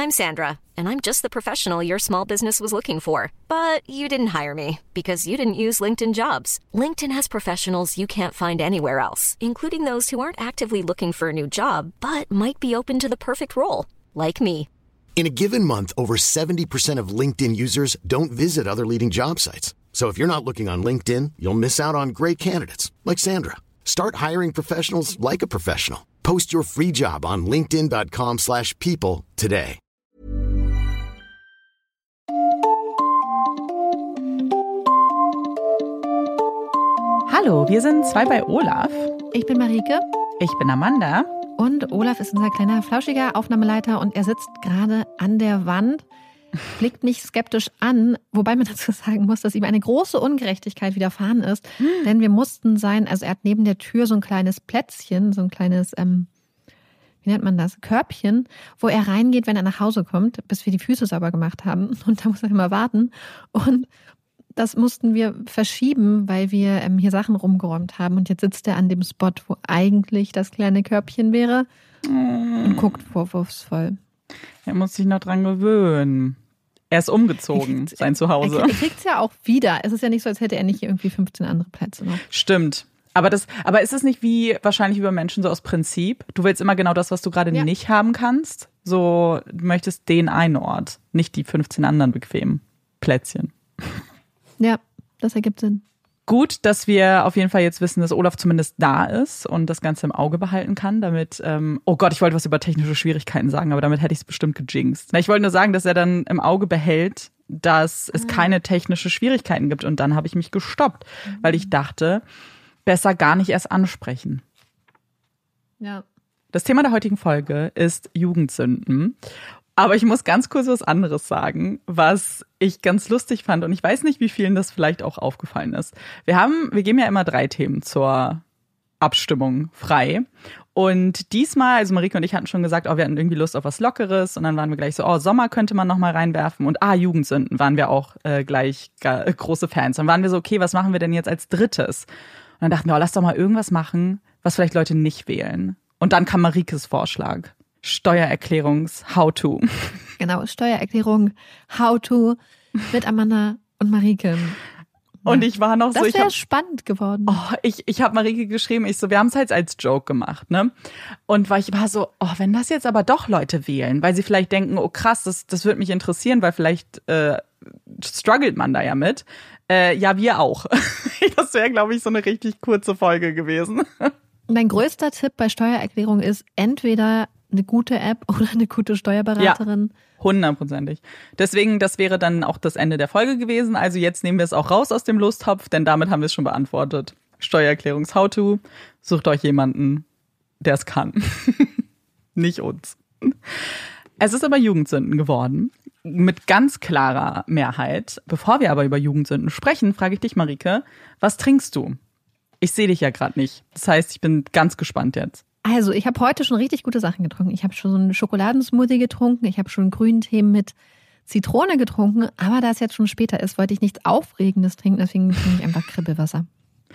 I'm Sandra, and I'm just the professional your small business was looking for. But you didn't hire me because you didn't use LinkedIn Jobs. LinkedIn has professionals you can't find anywhere else, including those who aren't actively looking for a new job, but might be open to the perfect role, like me. In a given month, over 70% of LinkedIn users don't visit other leading job sites. So if you're not looking on LinkedIn, you'll miss out on great candidates like Sandra. Start hiring professionals like a professional. Post your free job on linkedin.com/people today. Hallo, wir sind zwei bei Olaf. Ich bin Marike. Ich bin Amanda. Und Olaf ist unser kleiner, flauschiger Aufnahmeleiter und er sitzt gerade an der Wand, blickt mich skeptisch an, wobei man dazu sagen muss, dass ihm eine große Ungerechtigkeit widerfahren ist, denn wir mussten er hat neben der Tür so ein kleines Plätzchen, so ein kleines, wie nennt man das, Körbchen, wo er reingeht, wenn er nach Hause kommt, bis wir die Füße sauber gemacht haben und da muss er immer warten und das mussten wir verschieben, weil wir hier Sachen rumgeräumt haben. Und jetzt sitzt er an dem Spot, wo eigentlich das kleine Körbchen wäre und guckt vorwurfsvoll. Er muss sich noch dran gewöhnen. Er ist umgezogen, sein Zuhause. Er kriegt es ja auch wieder. Es ist ja nicht so, als hätte er nicht irgendwie 15 andere Plätze noch. Stimmt. Aber ist es nicht wahrscheinlich wie bei Menschen so aus Prinzip? Du willst immer genau das, was du gerade nicht haben kannst. So, du möchtest den einen Ort, nicht die 15 anderen bequemen Plätzchen. Ja, das ergibt Sinn. Gut, dass wir auf jeden Fall jetzt wissen, dass Olaf zumindest da ist und das Ganze im Auge behalten kann, damit, oh Gott, ich wollte was über technische Schwierigkeiten sagen, aber damit hätte ich es bestimmt gejinxt. Ich wollte nur sagen, dass er dann im Auge behält, dass es keine technische Schwierigkeiten gibt und dann habe ich mich gestoppt, weil ich dachte, besser gar nicht erst ansprechen. Ja. Das Thema der heutigen Folge ist Jugendsünden. Aber ich muss ganz kurz was anderes sagen, was ich ganz lustig fand. Und ich weiß nicht, wie vielen das vielleicht auch aufgefallen ist. Wir geben ja immer 3 Themen zur Abstimmung frei. Und diesmal, also Marike und ich hatten schon gesagt, wir hatten irgendwie Lust auf was Lockeres. Und dann waren wir gleich so, Sommer könnte man noch mal reinwerfen. Und Jugendsünden waren wir auch gleich große Fans. Dann waren wir so, okay, was machen wir denn jetzt als drittes? Und dann dachten wir, lass doch mal irgendwas machen, was vielleicht Leute nicht wählen. Und dann kam Marikes Vorschlag. Steuererklärungs-How-To. Genau, Steuererklärung How-To mit Amanda und Marike. Und ich war noch so... Das wäre spannend geworden. Ich habe Marike geschrieben, wir haben es halt als Joke gemacht, ne? Und ich war so, wenn das jetzt aber doch Leute wählen, weil sie vielleicht denken, krass, das würde mich interessieren, weil vielleicht struggelt man da ja mit. Ja, wir auch. Das wäre, glaube ich, so eine richtig kurze Folge gewesen. Mein größter Tipp bei Steuererklärung ist entweder eine gute App oder eine gute Steuerberaterin. Ja, 100%. Deswegen, das wäre dann auch das Ende der Folge gewesen. Also jetzt nehmen wir es auch raus aus dem Lostopf, denn damit haben wir es schon beantwortet. Steuererklärungs-How-To. Sucht euch jemanden, der es kann. Nicht uns. Es ist aber Jugendsünden geworden. Mit ganz klarer Mehrheit. Bevor wir aber über Jugendsünden sprechen, frage ich dich, Marike, was trinkst du? Ich sehe dich ja gerade nicht. Das heißt, ich bin ganz gespannt jetzt. Also, ich habe heute schon richtig gute Sachen getrunken. Ich habe schon so einen Schokoladensmoothie getrunken. Ich habe schon einen grünen Tee mit Zitrone getrunken. Aber da es jetzt schon später ist, wollte ich nichts Aufregendes trinken. Deswegen trinke ich einfach Kribbelwasser.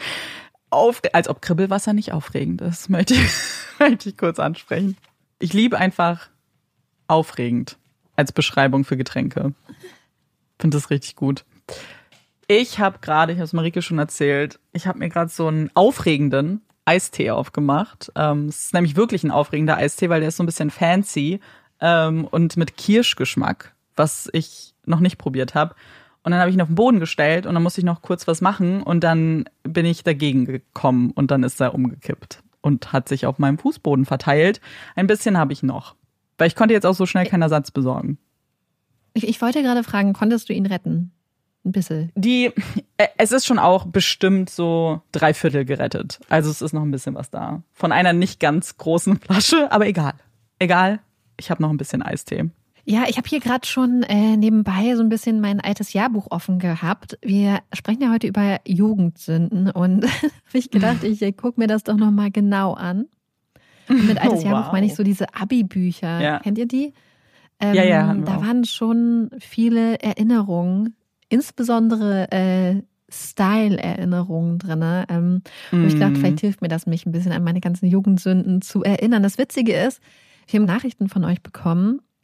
Als ob Kribbelwasser nicht aufregend ist, möchte ich kurz ansprechen. Ich liebe einfach aufregend als Beschreibung für Getränke. Finde das richtig gut. Ich habe es Marike schon erzählt, ich habe mir gerade so einen aufregenden Eistee aufgemacht. Es ist nämlich wirklich ein aufregender Eistee, weil der ist so ein bisschen fancy und mit Kirschgeschmack, was ich noch nicht probiert habe. Und dann habe ich ihn auf den Boden gestellt und dann musste ich noch kurz was machen und dann bin ich dagegen gekommen und dann ist er umgekippt und hat sich auf meinem Fußboden verteilt. Ein bisschen habe ich noch, weil ich konnte jetzt auch so schnell keinen Ersatz besorgen. Ich wollte gerade fragen, konntest du ihn retten? Ein bisschen. Es ist schon auch bestimmt so 3/4 gerettet. Also es ist noch ein bisschen was da. Von einer nicht ganz großen Flasche, aber egal. Egal, ich habe noch ein bisschen Eistee. Ja, ich habe hier gerade schon nebenbei so ein bisschen mein altes Jahrbuch offen gehabt. Wir sprechen ja heute über Jugendsünden und habe ich gedacht, ich gucke mir das doch nochmal genau an. Und mit altes Jahrbuch meine ich so diese Abi-Bücher. Ja. Kennt ihr die? Ja. Da waren schon viele Erinnerungen, insbesondere Style-Erinnerungen drin. Und ich dachte, vielleicht hilft mir das, mich ein bisschen an meine ganzen Jugendsünden zu erinnern. Das Witzige ist, wir haben Nachrichten von euch bekommen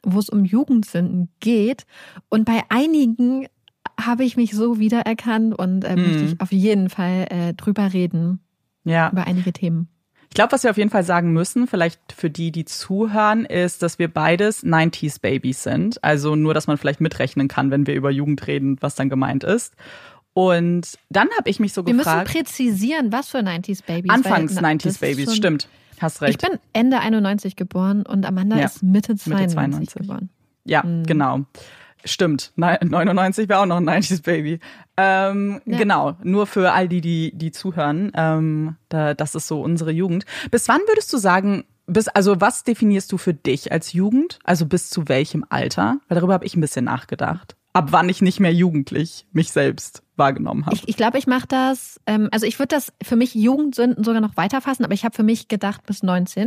wo es um Jugendsünden geht. Und bei einigen habe ich mich so wiedererkannt und möchte ich auf jeden Fall drüber reden. Ja. Über einige Themen. Ich glaube, was wir auf jeden Fall sagen müssen, vielleicht für die zuhören, ist, dass wir beides 90s-Babys sind. Also nur, dass man vielleicht mitrechnen kann, wenn wir über Jugend reden, was dann gemeint ist. Und dann habe ich mich so gefragt. Wir müssen präzisieren, was für 90s-Babys. Anfangs 90s-Babys, stimmt. Hast recht. Ich bin Ende 91 geboren und Amanda ist Mitte 92 geboren. Ja, genau. Stimmt. 99 wäre auch noch ein 90s-Baby. Genau, nur für all die zuhören. Das ist so unsere Jugend. Bis wann würdest du sagen, also was definierst du für dich als Jugend? Also bis zu welchem Alter? Weil darüber habe ich ein bisschen nachgedacht. Ab wann ich nicht mehr jugendlich mich selbst wahrgenommen habe. Ich glaube, ich mache das, also ich würde das für mich Jugendsünden sogar noch weiterfassen, aber ich habe für mich gedacht bis 19,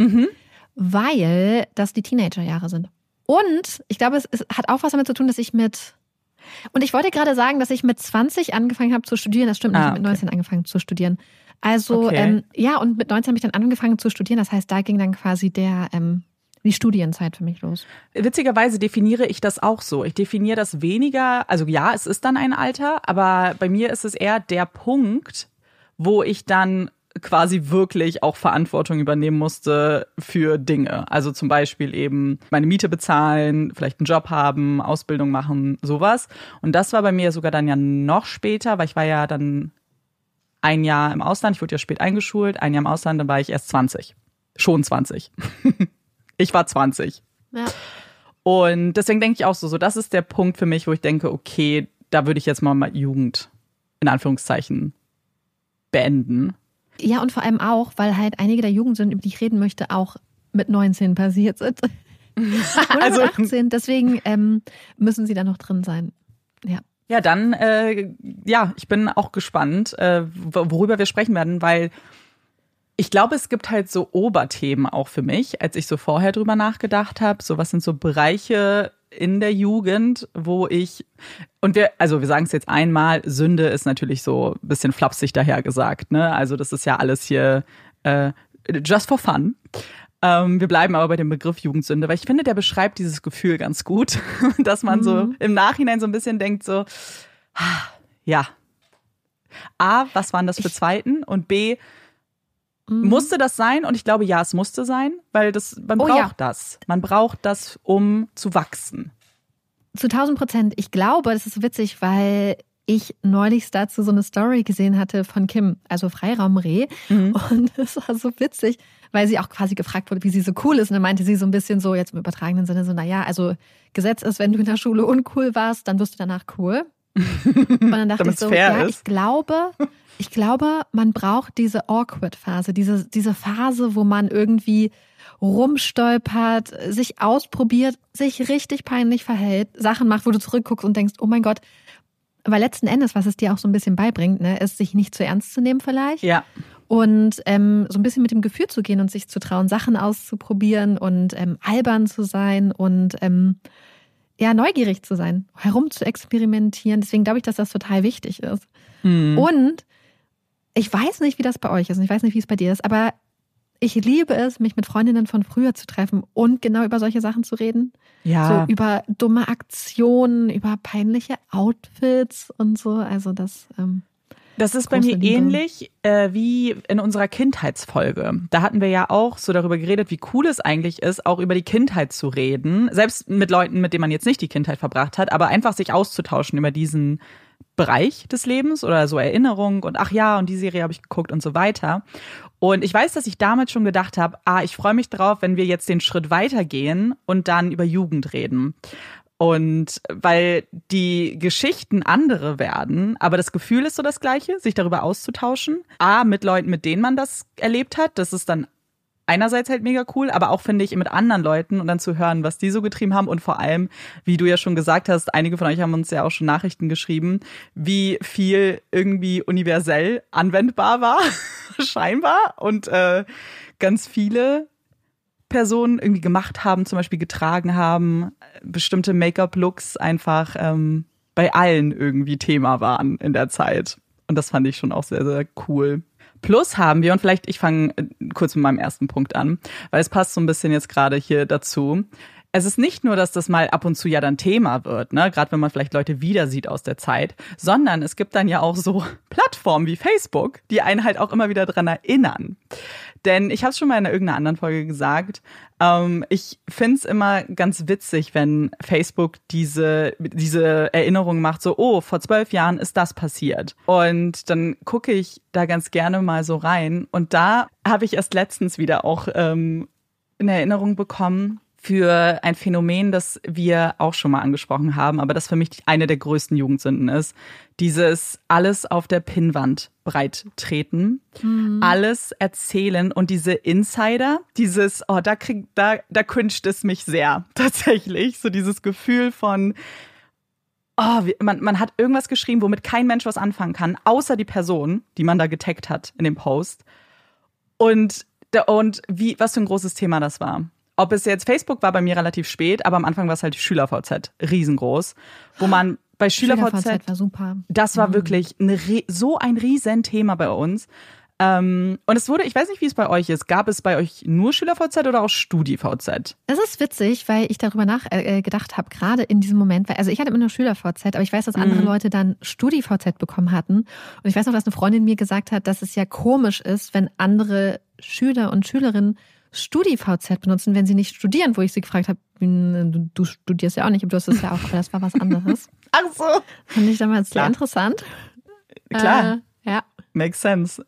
weil das die Teenagerjahre sind. Und ich glaube, es hat auch was damit zu tun, dass ich und ich wollte gerade sagen, dass ich mit 20 angefangen habe zu studieren. Das stimmt nicht, ich habe mit 19 angefangen zu studieren. Also, und mit 19 habe ich dann angefangen zu studieren. Das heißt, da ging dann quasi die Studienzeit für mich los. Witzigerweise definiere ich das auch so. Ich definiere das weniger, also ja, es ist dann ein Alter, aber bei mir ist es eher der Punkt, wo ich dann quasi wirklich auch Verantwortung übernehmen musste für Dinge. Also zum Beispiel eben meine Miete bezahlen, vielleicht einen Job haben, Ausbildung machen, sowas. Und das war bei mir sogar dann ja noch später, weil ich war ja dann ein Jahr im Ausland, ich wurde ja spät eingeschult, ein Jahr im Ausland, dann war ich erst 20. Schon 20. Ich war 20. Ja. Und deswegen denke ich auch so, das ist der Punkt für mich, wo ich denke, okay, da würde ich jetzt mal Jugend in Anführungszeichen beenden. Ja, und vor allem auch, weil halt einige der Jugendsünden, über die ich reden möchte, auch mit 19 passiert sind. Oder also, mit 18, deswegen müssen sie da noch drin sein. Ja. Ja, dann, ich bin auch gespannt, worüber wir sprechen werden, weil ich glaube, es gibt halt so Oberthemen auch für mich, als ich so vorher drüber nachgedacht habe. So, was sind so Bereiche in der Jugend, wo wir sagen es jetzt einmal, Sünde ist natürlich so ein bisschen flapsig dahergesagt, ne? Also das ist ja alles hier just for fun. Wir bleiben aber bei dem Begriff Jugendsünde, weil ich finde, der beschreibt dieses Gefühl ganz gut, dass man so im Nachhinein so ein bisschen denkt so, ja, A, was waren das für Zweiten? Und B, musste das sein? Und ich glaube, ja, es musste sein, weil man braucht das. Man braucht das, um zu wachsen. Zu 1000%. Ich glaube, das ist so witzig, weil ich neulich dazu so eine Story gesehen hatte von Kim, also Freiraumreh. Und es war so witzig, weil sie auch quasi gefragt wurde, wie sie so cool ist. Und dann meinte sie so ein bisschen so, jetzt im übertragenen Sinne, so, naja, also Gesetz ist, wenn du in der Schule uncool warst, dann wirst du danach cool. Und dann dachte ich so, ja, ich glaube, man braucht diese Awkward-Phase, diese Phase, wo man irgendwie rumstolpert, sich ausprobiert, sich richtig peinlich verhält, Sachen macht, wo du zurückguckst und denkst, oh mein Gott, weil letzten Endes, was es dir auch so ein bisschen beibringt, ne, ist, sich nicht zu ernst zu nehmen vielleicht. Ja. Und so ein bisschen mit dem Gefühl zu gehen und sich zu trauen, Sachen auszuprobieren und albern zu sein und neugierig zu sein, herum zu experimentieren. Deswegen glaube ich, dass das total wichtig ist. Und ich weiß nicht, wie das bei euch ist und ich weiß nicht, wie es bei dir ist, aber ich liebe es, mich mit Freundinnen von früher zu treffen und genau über solche Sachen zu reden. Ja. So über dumme Aktionen, über peinliche Outfits und so. Also das ist bei mir ähnlich wie in unserer Kindheitsfolge. Da hatten wir ja auch so darüber geredet, wie cool es eigentlich ist, auch über die Kindheit zu reden. Selbst mit Leuten, mit denen man jetzt nicht die Kindheit verbracht hat, aber einfach sich auszutauschen über diesen Bereich des Lebens oder so Erinnerung und ach ja, und die Serie habe ich geguckt und so weiter. Und ich weiß, dass ich damals schon gedacht habe, ich freue mich drauf, wenn wir jetzt den Schritt weitergehen und dann über Jugend reden. Und weil die Geschichten andere werden, aber das Gefühl ist so das Gleiche, sich darüber auszutauschen. Mit Leuten, mit denen man das erlebt hat, das ist dann einerseits halt mega cool, aber auch, finde ich, mit anderen Leuten und dann zu hören, was die so getrieben haben und vor allem, wie du ja schon gesagt hast, einige von euch haben uns ja auch schon Nachrichten geschrieben, wie viel irgendwie universell anwendbar war, scheinbar, und ganz viele Personen irgendwie gemacht haben, zum Beispiel getragen haben, bestimmte Make-up-Looks einfach bei allen irgendwie Thema waren in der Zeit. Und das fand ich schon auch sehr, sehr cool. Plus haben wir, und vielleicht ich fange kurz mit meinem ersten Punkt an, weil es passt so ein bisschen jetzt gerade hier dazu. es ist nicht nur, dass das mal ab und zu ja dann Thema wird, ne, gerade wenn man vielleicht Leute wieder sieht aus der Zeit, sondern es gibt dann ja auch so Plattformen wie Facebook, die einen halt auch immer wieder dran erinnern. Denn ich habe es schon mal in irgendeiner anderen Folge gesagt, ich find's immer ganz witzig, wenn Facebook diese Erinnerung macht, so, oh, vor 12 Jahren ist das passiert. Und dann gucke ich da ganz gerne mal so rein. Und da habe ich erst letztens wieder auch eine Erinnerung bekommen für ein Phänomen, das wir auch schon mal angesprochen haben, aber das für mich eine der größten Jugendsünden ist. Dieses alles auf der Pinnwand breit treten, alles erzählen und diese Insider, dieses, oh, da cringet es mich sehr, tatsächlich. So dieses Gefühl von, oh, man hat irgendwas geschrieben, womit kein Mensch was anfangen kann, außer die Person, die man da getaggt hat in dem Post. Und was für ein großes Thema das war. Ob es jetzt Facebook war bei mir relativ spät, aber am Anfang war es halt SchülerVZ, riesengroß, wo man bei SchülerVZ war super. Das war wirklich so ein Riesenthema bei uns. Und es wurde, ich weiß nicht, wie es bei euch ist, gab es bei euch nur SchülerVZ oder auch StudiVZ? Das ist witzig, weil ich darüber gedacht habe, gerade in diesem Moment, also ich hatte immer nur SchülerVZ, aber ich weiß, dass andere Leute dann StudiVZ bekommen hatten. Und ich weiß noch, dass eine Freundin mir gesagt hat, dass es ja komisch ist, wenn andere Schüler und Schülerinnen StudiVZ benutzen, wenn sie nicht studieren, wo ich sie gefragt habe, du studierst ja auch nicht, aber du hast es ja auch, aber das war was anderes. Ach so. Fand ich damals sehr interessant. Klar. Ja. Makes sense.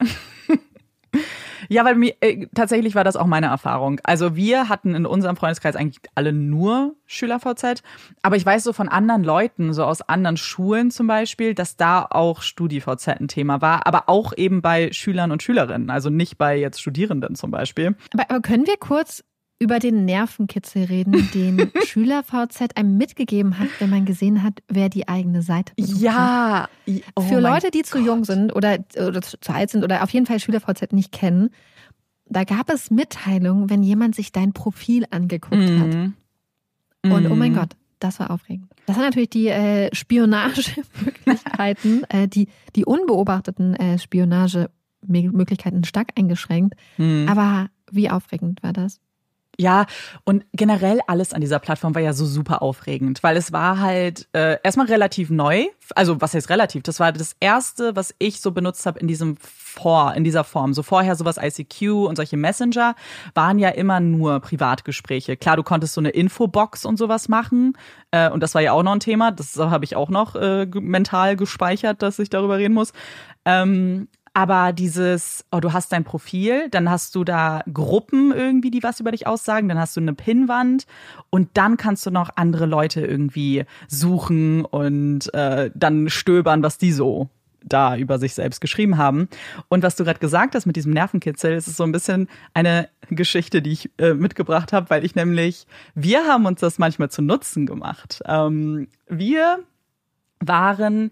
Ja, weil tatsächlich war das auch meine Erfahrung. Also wir hatten in unserem Freundeskreis eigentlich alle nur SchülerVZ, aber ich weiß so von anderen Leuten, so aus anderen Schulen zum Beispiel, dass da auch StudiVZ ein Thema war, aber auch eben bei Schülern und Schülerinnen, also nicht bei jetzt Studierenden zum Beispiel. Aber können wir kurz über den Nervenkitzel reden, den SchülerVZ einem mitgegeben hat, wenn man gesehen hat, wer die eigene Seite benutzt Ja. hat. Für Leute, die zu jung sind oder zu alt sind oder auf jeden Fall SchülerVZ nicht kennen, da gab es Mitteilungen, wenn jemand sich dein Profil angeguckt hat. Und oh mein Gott, das war aufregend. Das sind natürlich die Spionagemöglichkeiten, die unbeobachteten Spionagemöglichkeiten stark eingeschränkt. Aber wie aufregend war das? Ja, und generell alles an dieser Plattform war ja so super aufregend, weil es war halt erstmal relativ neu. Also was heißt relativ? Das war das erste, was ich so benutzt habe in dieser Form. So vorher sowas ICQ und solche Messenger waren ja immer nur Privatgespräche. Klar, du konntest so eine Infobox und sowas machen und das war ja auch noch ein Thema. Das habe ich auch noch mental gespeichert, dass ich darüber reden muss. Aber dieses, du hast dein Profil, dann hast du da Gruppen irgendwie, die was über dich aussagen, dann hast du eine Pinnwand und dann kannst du noch andere Leute irgendwie suchen und dann stöbern, was die so da über sich selbst geschrieben haben. Und was du gerade gesagt hast mit diesem Nervenkitzel, ist so ein bisschen eine Geschichte, die ich mitgebracht habe, weil wir haben uns das manchmal zu Nutzen gemacht. Wir waren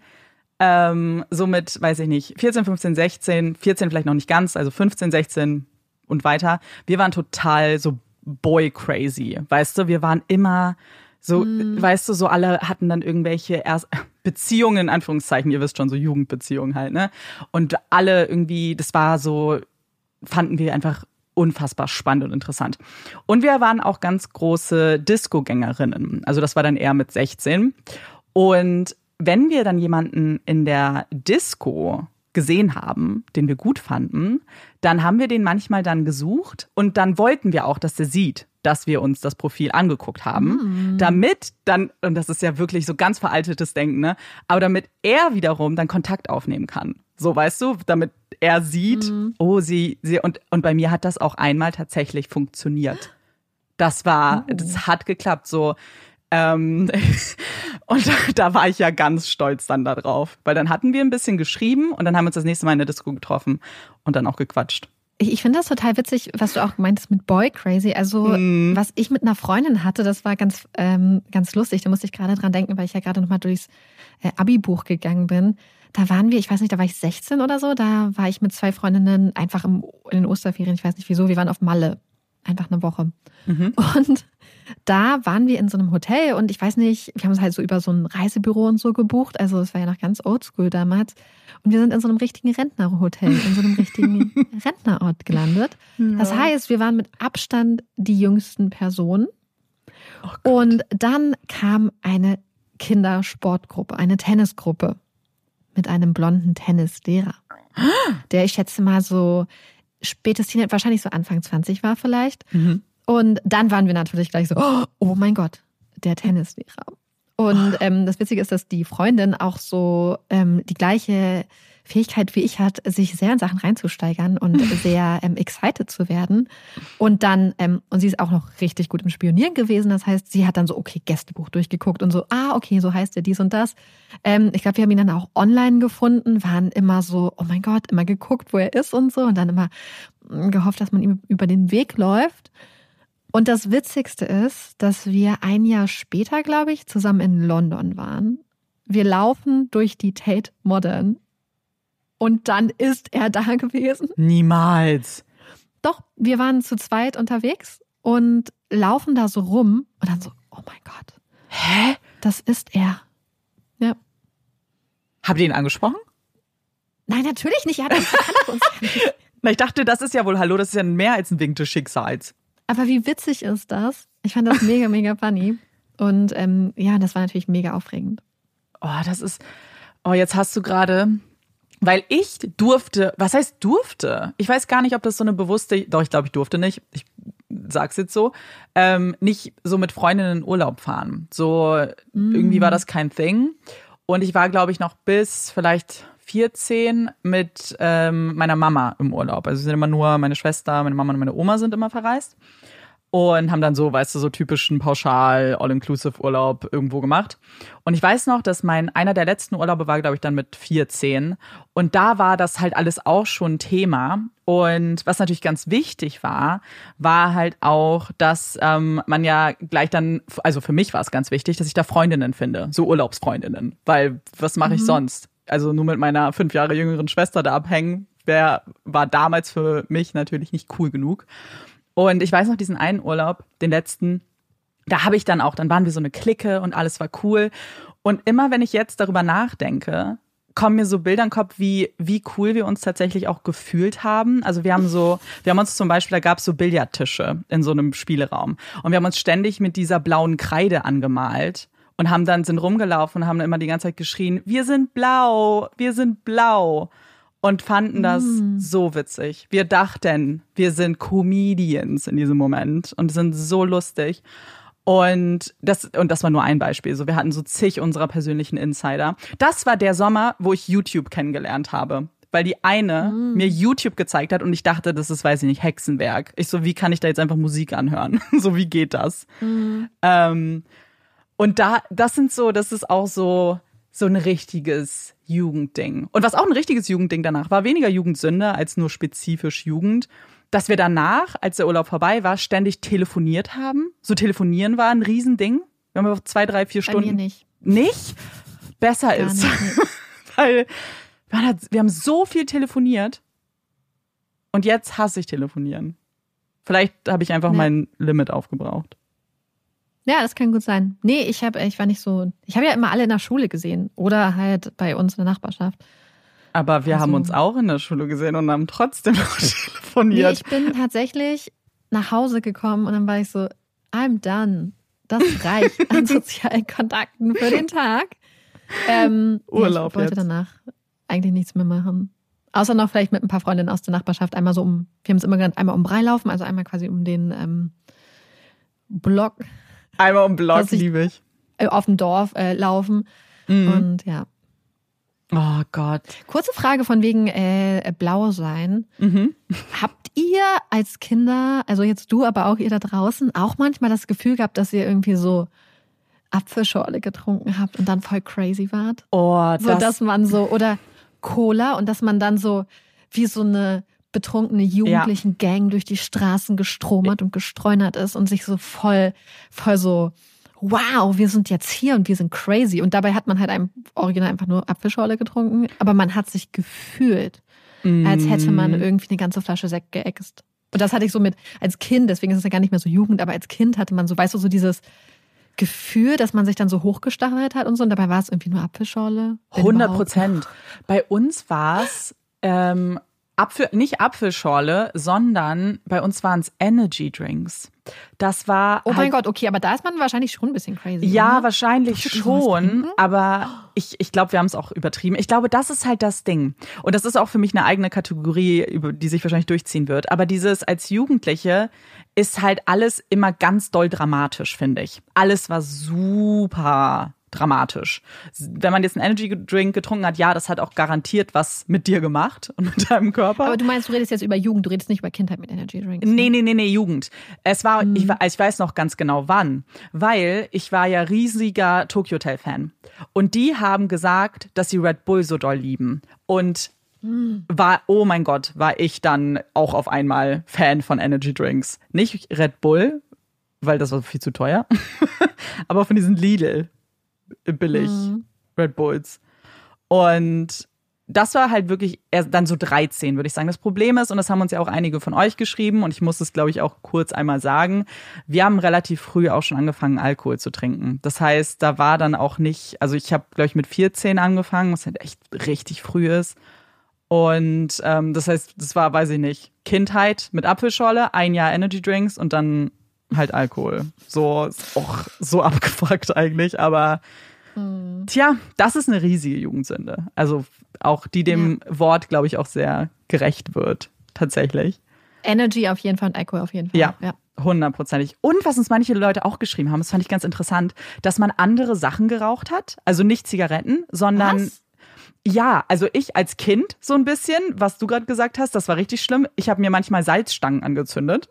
so mit, weiß ich nicht, 14, 15, 16, 14 vielleicht noch nicht ganz, also 15, 16 und weiter. Wir waren total so boy-crazy, weißt du? Wir waren immer so, weißt du, so alle hatten dann irgendwelche Beziehungen, in Anführungszeichen, ihr wisst schon, so Jugendbeziehungen halt, ne? Und alle irgendwie, das war so, fanden wir einfach unfassbar spannend und interessant. Und wir waren auch ganz große Disco-Gängerinnen. Also das war dann eher mit 16. Und wenn wir dann jemanden in der Disco gesehen haben, den wir gut fanden, dann haben wir den manchmal dann gesucht und dann wollten wir auch, dass der sieht, dass wir uns das Profil angeguckt haben, damit dann, und das ist ja wirklich so ganz veraltetes Denken, ne, aber damit er wiederum dann Kontakt aufnehmen kann. So, weißt du, damit er sieht, oh, sie und bei mir hat das auch einmal tatsächlich funktioniert. Das hat geklappt, so. Und da war ich ja ganz stolz dann da drauf. Weil dann hatten wir ein bisschen geschrieben und dann haben wir uns das nächste Mal in der Disco getroffen und dann auch gequatscht. Ich finde das total witzig, was du auch meintest mit Boy Crazy. Also was ich mit einer Freundin hatte, das war ganz lustig. Da musste ich gerade dran denken, weil ich ja gerade nochmal durchs Abi-Buch gegangen bin. Da waren wir, ich weiß nicht, da war ich 16 oder so. Da war ich mit 2 Freundinnen einfach in den Osterferien. Ich weiß nicht wieso, wir waren auf Malle. Einfach eine Woche. Und da waren wir in so einem Hotel und ich weiß nicht, wir haben es halt so über so ein Reisebüro und so gebucht. Also es war ja noch ganz oldschool damals. Und wir sind in so einem richtigen Rentnerhotel, in so einem richtigen Rentnerort gelandet. Das heißt, wir waren mit Abstand die jüngsten Personen. Und dann kam eine Kindersportgruppe, eine Tennisgruppe mit einem blonden Tennislehrer, der ich schätze mal so spätestens wahrscheinlich so Anfang 20 war vielleicht. Und dann waren wir natürlich gleich so, oh mein Gott, der Tennislehrer. Und das Witzige ist, dass die Freundin auch so die gleiche Fähigkeit wie ich hat, sich sehr in Sachen reinzusteigern und sehr excited zu werden. Und dann, und sie ist auch noch richtig gut im Spionieren gewesen. Das heißt, sie hat dann so, okay, Gästebuch durchgeguckt und so, okay, so heißt er dies und das. Ich glaube, wir haben ihn dann auch online gefunden, waren immer so, oh mein Gott, immer geguckt, wo er ist und so. Und dann immer gehofft, dass man ihm über den Weg läuft. Und das Witzigste ist, dass wir ein Jahr später, glaube ich, zusammen in London waren. Wir laufen durch die Tate Modern. Und dann ist er da gewesen. Niemals. Doch, wir waren zu zweit unterwegs und laufen da so rum. Und dann so, oh mein Gott. Hä? Das ist er. Ja. Habt ihr ihn angesprochen? Nein, natürlich nicht. Er hat uns nicht. Na, ich dachte, das ist ja wohl, hallo, das ist ja mehr als ein Wink des Schicksals. Aber wie witzig ist das? Ich fand das mega, mega funny. Und ja, das war natürlich mega aufregend. Jetzt hast du gerade... Weil ich durfte, was heißt durfte? Ich weiß gar nicht, ob das so eine bewusste, doch, ich glaube, ich durfte nicht, ich sag's jetzt so, nicht so mit Freundinnen in Urlaub fahren. So, irgendwie war das kein Thing. Und ich war, glaube ich, noch bis vielleicht 14 mit meiner Mama im Urlaub. Also es sind immer nur meine Schwester, meine Mama und meine Oma sind immer verreist. Und haben dann so, weißt du, so typischen Pauschal, All-Inclusive-Urlaub irgendwo gemacht. Und ich weiß noch, dass einer der letzten Urlaube war, glaube ich, dann mit 14. Und da war das halt alles auch schon Thema. Und was natürlich ganz wichtig war halt auch, dass man ja gleich dann, also für mich war es ganz wichtig, dass ich da Freundinnen finde, so Urlaubsfreundinnen. Weil was mache ich sonst? Also nur mit meiner 5 Jahre jüngeren Schwester da abhängen, war damals für mich natürlich nicht cool genug. Und ich weiß noch diesen einen Urlaub, den letzten, da waren wir so eine Clique und alles war cool. Und immer wenn ich jetzt darüber nachdenke, kommen mir so Bilder in den Kopf, wie cool wir uns tatsächlich auch gefühlt haben. Also wir haben uns zum Beispiel, da gab es so Billardtische in so einem Spieleraum. Und wir haben uns ständig mit dieser blauen Kreide angemalt und sind rumgelaufen und haben immer die ganze Zeit geschrien, wir sind blau, wir sind blau. Und fanden das so witzig. Wir dachten, wir sind Comedians in diesem Moment und sind so lustig. Und das war nur ein Beispiel. So, wir hatten so zig unserer persönlichen Insider. Das war der Sommer, wo ich YouTube kennengelernt habe. Weil die eine mir YouTube gezeigt hat und ich dachte, das ist, weiß ich nicht, Hexenwerk. Ich so, wie kann ich da jetzt einfach Musik anhören? So, wie geht das? Und das ist auch so ein richtiges Jugendding. Und was auch ein richtiges Jugendding danach war, weniger Jugendsünde als nur spezifisch Jugend, dass wir danach, als der Urlaub vorbei war, ständig telefoniert haben. So telefonieren war ein Riesending. Wir haben 2, 3, 4 Stunden. Bei mir nicht. Nicht? Besser Gar ist. nicht. Weil wir haben so viel telefoniert und jetzt hasse ich telefonieren. Vielleicht habe ich einfach mein Limit aufgebraucht. Ja, das kann gut sein. Nee, ich habe ja immer alle in der Schule gesehen oder halt bei uns in der Nachbarschaft. Aber wir haben uns auch in der Schule gesehen und haben trotzdem noch telefoniert. Nee, ich bin tatsächlich nach Hause gekommen und dann war ich so, I'm done. Das reicht an sozialen Kontakten für den Tag. Urlaub ich wollte jetzt. danach eigentlich nichts mehr machen. Außer noch vielleicht mit ein paar Freundinnen aus der Nachbarschaft einmal so wir haben es immer genannt, einmal um Brei laufen, also einmal quasi um den Block. Einmal um Block, liebe ich. Auf dem Dorf laufen. Und ja. Oh Gott. Kurze Frage von wegen blau sein. Habt ihr als Kinder, also jetzt du, aber auch ihr da draußen, auch manchmal das Gefühl gehabt, dass ihr irgendwie so Apfelschorle getrunken habt und dann voll crazy wart? Oh, so, dass man so, oder Cola und dass man dann so wie so eine betrunkene jugendlichen Gang durch die Straßen gestromert und gestreunert ist und sich so voll so, wow, wir sind jetzt hier und wir sind crazy. Und dabei hat man halt einem Original einfach nur Apfelschorle getrunken, aber man hat sich gefühlt, als hätte man irgendwie eine ganze Flasche Sekt geäxt. Und das hatte ich so als Kind, deswegen ist es ja gar nicht mehr so Jugend, aber als Kind hatte man so, weißt du, so dieses Gefühl, dass man sich dann so hochgestachelt hat und so, und dabei war es irgendwie nur Apfelschorle. 100%. Bei uns war es nicht Apfelschorle, sondern bei uns waren es Energy Drinks. Das war Oh mein Gott, okay, aber da ist man wahrscheinlich schon ein bisschen crazy. Ja, oder? wahrscheinlich schon, aber ich glaube, wir haben es auch übertrieben. Ich glaube, das ist halt das Ding. Und das ist auch für mich eine eigene Kategorie, über die sich wahrscheinlich durchziehen wird. Aber dieses als Jugendliche ist halt alles immer ganz doll dramatisch, finde ich. Alles war super dramatisch. Wenn man jetzt einen Energy Drink getrunken hat, ja, das hat auch garantiert was mit dir gemacht und mit deinem Körper. Aber du meinst, du redest jetzt über Jugend, du redest nicht über Kindheit mit Energy Drinks. Nee, Jugend. Es war, ich weiß noch ganz genau wann, weil ich war ja riesiger Tokyo Hotel Fan. Und die haben gesagt, dass sie Red Bull so doll lieben. Und oh mein Gott, war ich dann auch auf einmal Fan von Energy Drinks. Nicht Red Bull, weil das war viel zu teuer, aber von diesen Lidl billig Red Bulls. Und das war halt wirklich erst dann so 13, würde ich sagen. Das Problem ist, und das haben uns ja auch einige von euch geschrieben, und ich muss es, glaube ich, auch kurz einmal sagen, wir haben relativ früh auch schon angefangen, Alkohol zu trinken. Das heißt, da war dann auch nicht, also ich habe, glaube ich, mit 14 angefangen, was halt echt richtig früh ist. Und das heißt, das war, weiß ich nicht, Kindheit mit Apfelschorle, 1 Jahr Energy Drinks und dann halt Alkohol. So ist auch so abgefuckt eigentlich, aber tja, das ist eine riesige Jugendsünde. Also auch die dem Wort, glaube ich, auch sehr gerecht wird, tatsächlich. Energy auf jeden Fall und Alkohol auf jeden Fall. Ja. 100%. Und was uns manche Leute auch geschrieben haben, das fand ich ganz interessant, dass man andere Sachen geraucht hat. Also nicht Zigaretten, sondern Was? ja, also ich als Kind so ein bisschen, was du gerade gesagt hast, das war richtig schlimm. Ich habe mir manchmal Salzstangen angezündet.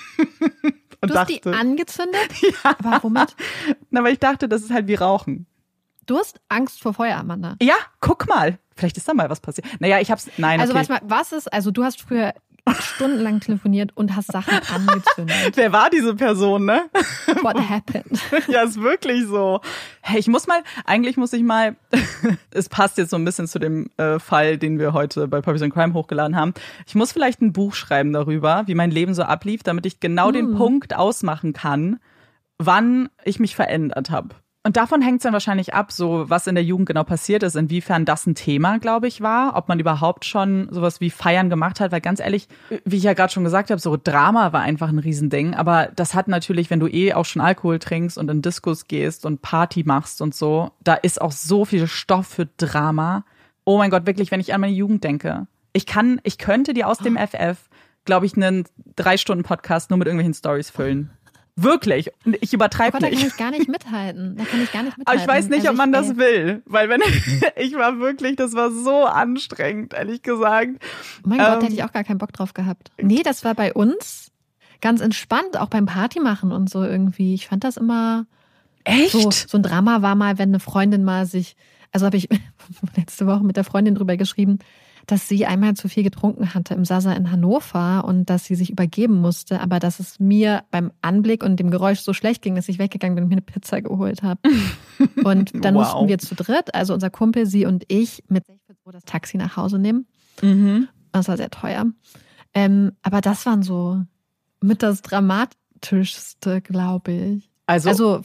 Und Du hast die angezündet? Ja. Aber womit? Na, weil ich dachte, das ist halt wie Rauchen. Du hast Angst vor Feuer, Amanda. Ja, guck mal. Vielleicht ist da mal was passiert. Naja, nein, Also okay. also du hast früher stundenlang telefoniert und hast Sachen angezündet. Wer war diese Person, ne? What happened? Ja, ist wirklich so. Hey, eigentlich muss ich mal, es passt jetzt so ein bisschen zu dem Fall, den wir heute bei Puppies and Crime hochgeladen haben. Ich muss vielleicht ein Buch schreiben darüber, wie mein Leben so ablief, damit ich genau den Punkt ausmachen kann, wann ich mich verändert habe. Und davon hängt es dann wahrscheinlich ab, so was in der Jugend genau passiert ist, inwiefern das ein Thema, glaube ich, war, ob man überhaupt schon sowas wie Feiern gemacht hat, weil ganz ehrlich, wie ich ja gerade schon gesagt habe, so Drama war einfach ein Riesending, aber das hat natürlich, wenn du auch schon Alkohol trinkst und in Diskos gehst und Party machst und so, da ist auch so viel Stoff für Drama. Oh mein Gott, wirklich, wenn ich an meine Jugend denke. Ich könnte dir aus dem FF, glaube ich, einen 3-Stunden-Podcast nur mit irgendwelchen Storys füllen. Wirklich. Ich übertreibe Da nicht. kann ich gar nicht mithalten. Aber ich weiß nicht, ob man das will. Weil ich war wirklich, das war so anstrengend, ehrlich gesagt. Oh mein Gott, da hätte ich auch gar keinen Bock drauf gehabt. Nee, das war bei uns ganz entspannt, auch beim Party machen und so irgendwie. Ich fand das immer Echt? So ein Drama war mal, wenn eine Freundin mal also habe ich letzte Woche mit der Freundin drüber geschrieben, dass sie einmal zu viel getrunken hatte im Sasa in Hannover und dass sie sich übergeben musste, aber dass es mir beim Anblick und dem Geräusch so schlecht ging, dass ich weggegangen bin und mir eine Pizza geholt habe. Und dann mussten wir zu dritt, also unser Kumpel, sie und ich, mit 60 € das Taxi nach Hause nehmen. Das war sehr teuer. Aber das waren so mit das Dramatischste, glaube ich. Also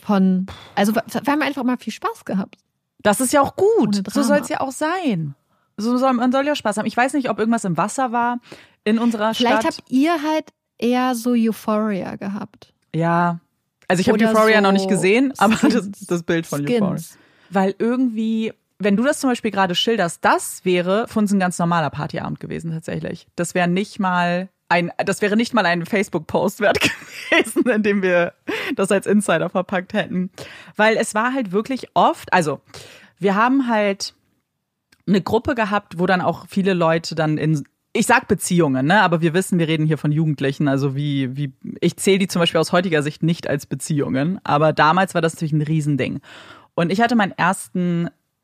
wir haben einfach mal viel Spaß gehabt. Das ist ja auch gut. Ohne Drama. So soll es ja auch sein. Man soll ja Spaß haben. Ich weiß nicht, ob irgendwas im Wasser war in unserer Vielleicht Stadt. habt ihr halt eher so Euphoria gehabt. Ja. Also ich habe Oder Euphoria so noch nicht gesehen, aber Skins. das Bild von Skins. Euphoria. Weil irgendwie, wenn du das zum Beispiel gerade schilderst, das wäre für uns ein ganz normaler Partyabend gewesen tatsächlich. Das wäre nicht mal ein Facebook-Post wert gewesen, in dem wir das als Insider verpackt hätten. Weil es war halt wirklich oft, also wir haben halt eine Gruppe gehabt, wo dann auch viele Leute dann ich sag Beziehungen, ne, aber wir wissen, wir reden hier von Jugendlichen, also wie ich zähle die zum Beispiel aus heutiger Sicht nicht als Beziehungen, aber damals war das natürlich ein Riesending. Und ich hatte meinen ersten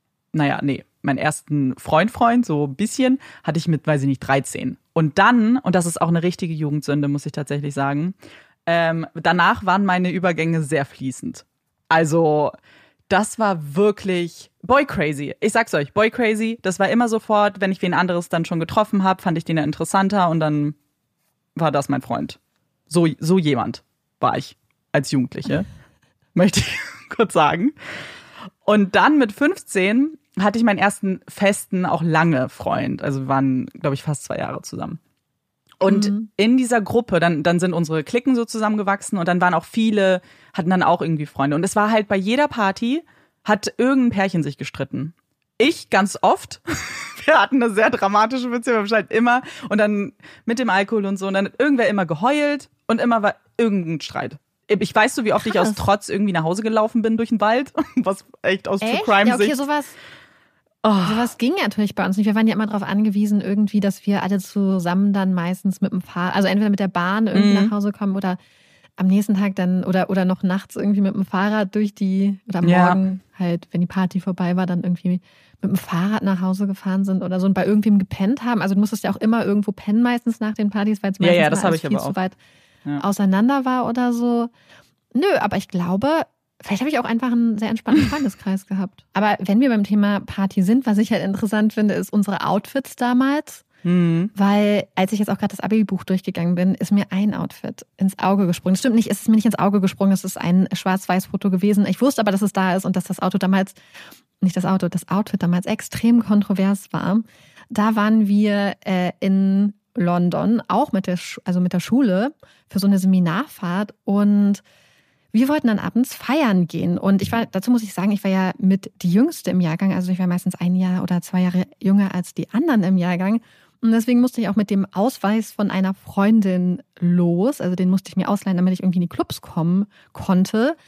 Freund, so ein bisschen, hatte ich mit, weiß ich nicht, 13. Und dann, und das ist auch eine richtige Jugendsünde, muss ich tatsächlich sagen, danach waren meine Übergänge sehr fließend. Also das war wirklich Boy Crazy. Ich sag's euch, Boy Crazy. Das war immer sofort, wenn ich wen anderes dann schon getroffen habe, fand ich den ja interessanter und dann war das mein Freund. So jemand war ich als Jugendliche, möchte ich kurz sagen. Und dann mit 15 hatte ich meinen ersten festen, auch lange Freund. Also wir waren, glaube ich, fast 2 Jahre zusammen. Und in dieser Gruppe, dann sind unsere Cliquen so zusammengewachsen und dann waren auch viele, hatten dann auch irgendwie Freunde. Und es war halt bei jeder Party, hat irgendein Pärchen sich gestritten. Ich ganz oft. Wir hatten eine sehr dramatische Beziehung, wir haben halt immer und dann mit dem Alkohol und so und dann hat irgendwer immer geheult und immer war irgendein Streit. Ich weiß so, wie oft ich aus Trotz irgendwie nach Hause gelaufen bin durch den Wald, was echt aus True Crime Ja, okay, Sicht. Sowas ging natürlich bei uns nicht. Wir waren ja immer darauf angewiesen, irgendwie, dass wir alle zusammen dann meistens mit dem Fahrrad, also entweder mit der Bahn irgendwie nach Hause kommen oder am nächsten Tag dann oder noch nachts irgendwie mit dem Fahrrad oder morgen halt, wenn die Party vorbei war, dann irgendwie mit dem Fahrrad nach Hause gefahren sind oder so und bei irgendwem gepennt haben. Also du musstest ja auch immer irgendwo pennen meistens nach den Partys, weil es meistens das alles viel zu weit auseinander war oder so. Nö, aber ich glaube, vielleicht habe ich auch einfach einen sehr entspannten Freundeskreis gehabt. Aber wenn wir beim Thema Party sind, was ich halt interessant finde, ist unsere Outfits damals. Weil, als ich jetzt auch gerade das Abi-Buch durchgegangen bin, ist mir ein Outfit ins Auge gesprungen. Das stimmt nicht, es ist mir nicht ins Auge gesprungen, es ist ein Schwarz-Weiß-Foto gewesen. Ich wusste aber, dass es da ist und dass das Outfit damals extrem kontrovers war. Da waren wir in London, auch mit der Schule, für so eine Seminarfahrt und wir wollten dann abends feiern gehen und dazu muss ich sagen, ich war ja mit die Jüngste im Jahrgang, also ich war meistens 1 Jahr oder 2 Jahre jünger als die anderen im Jahrgang und deswegen musste ich auch mit dem Ausweis von einer Freundin los, also den musste ich mir ausleihen, damit ich irgendwie in die Clubs kommen konnte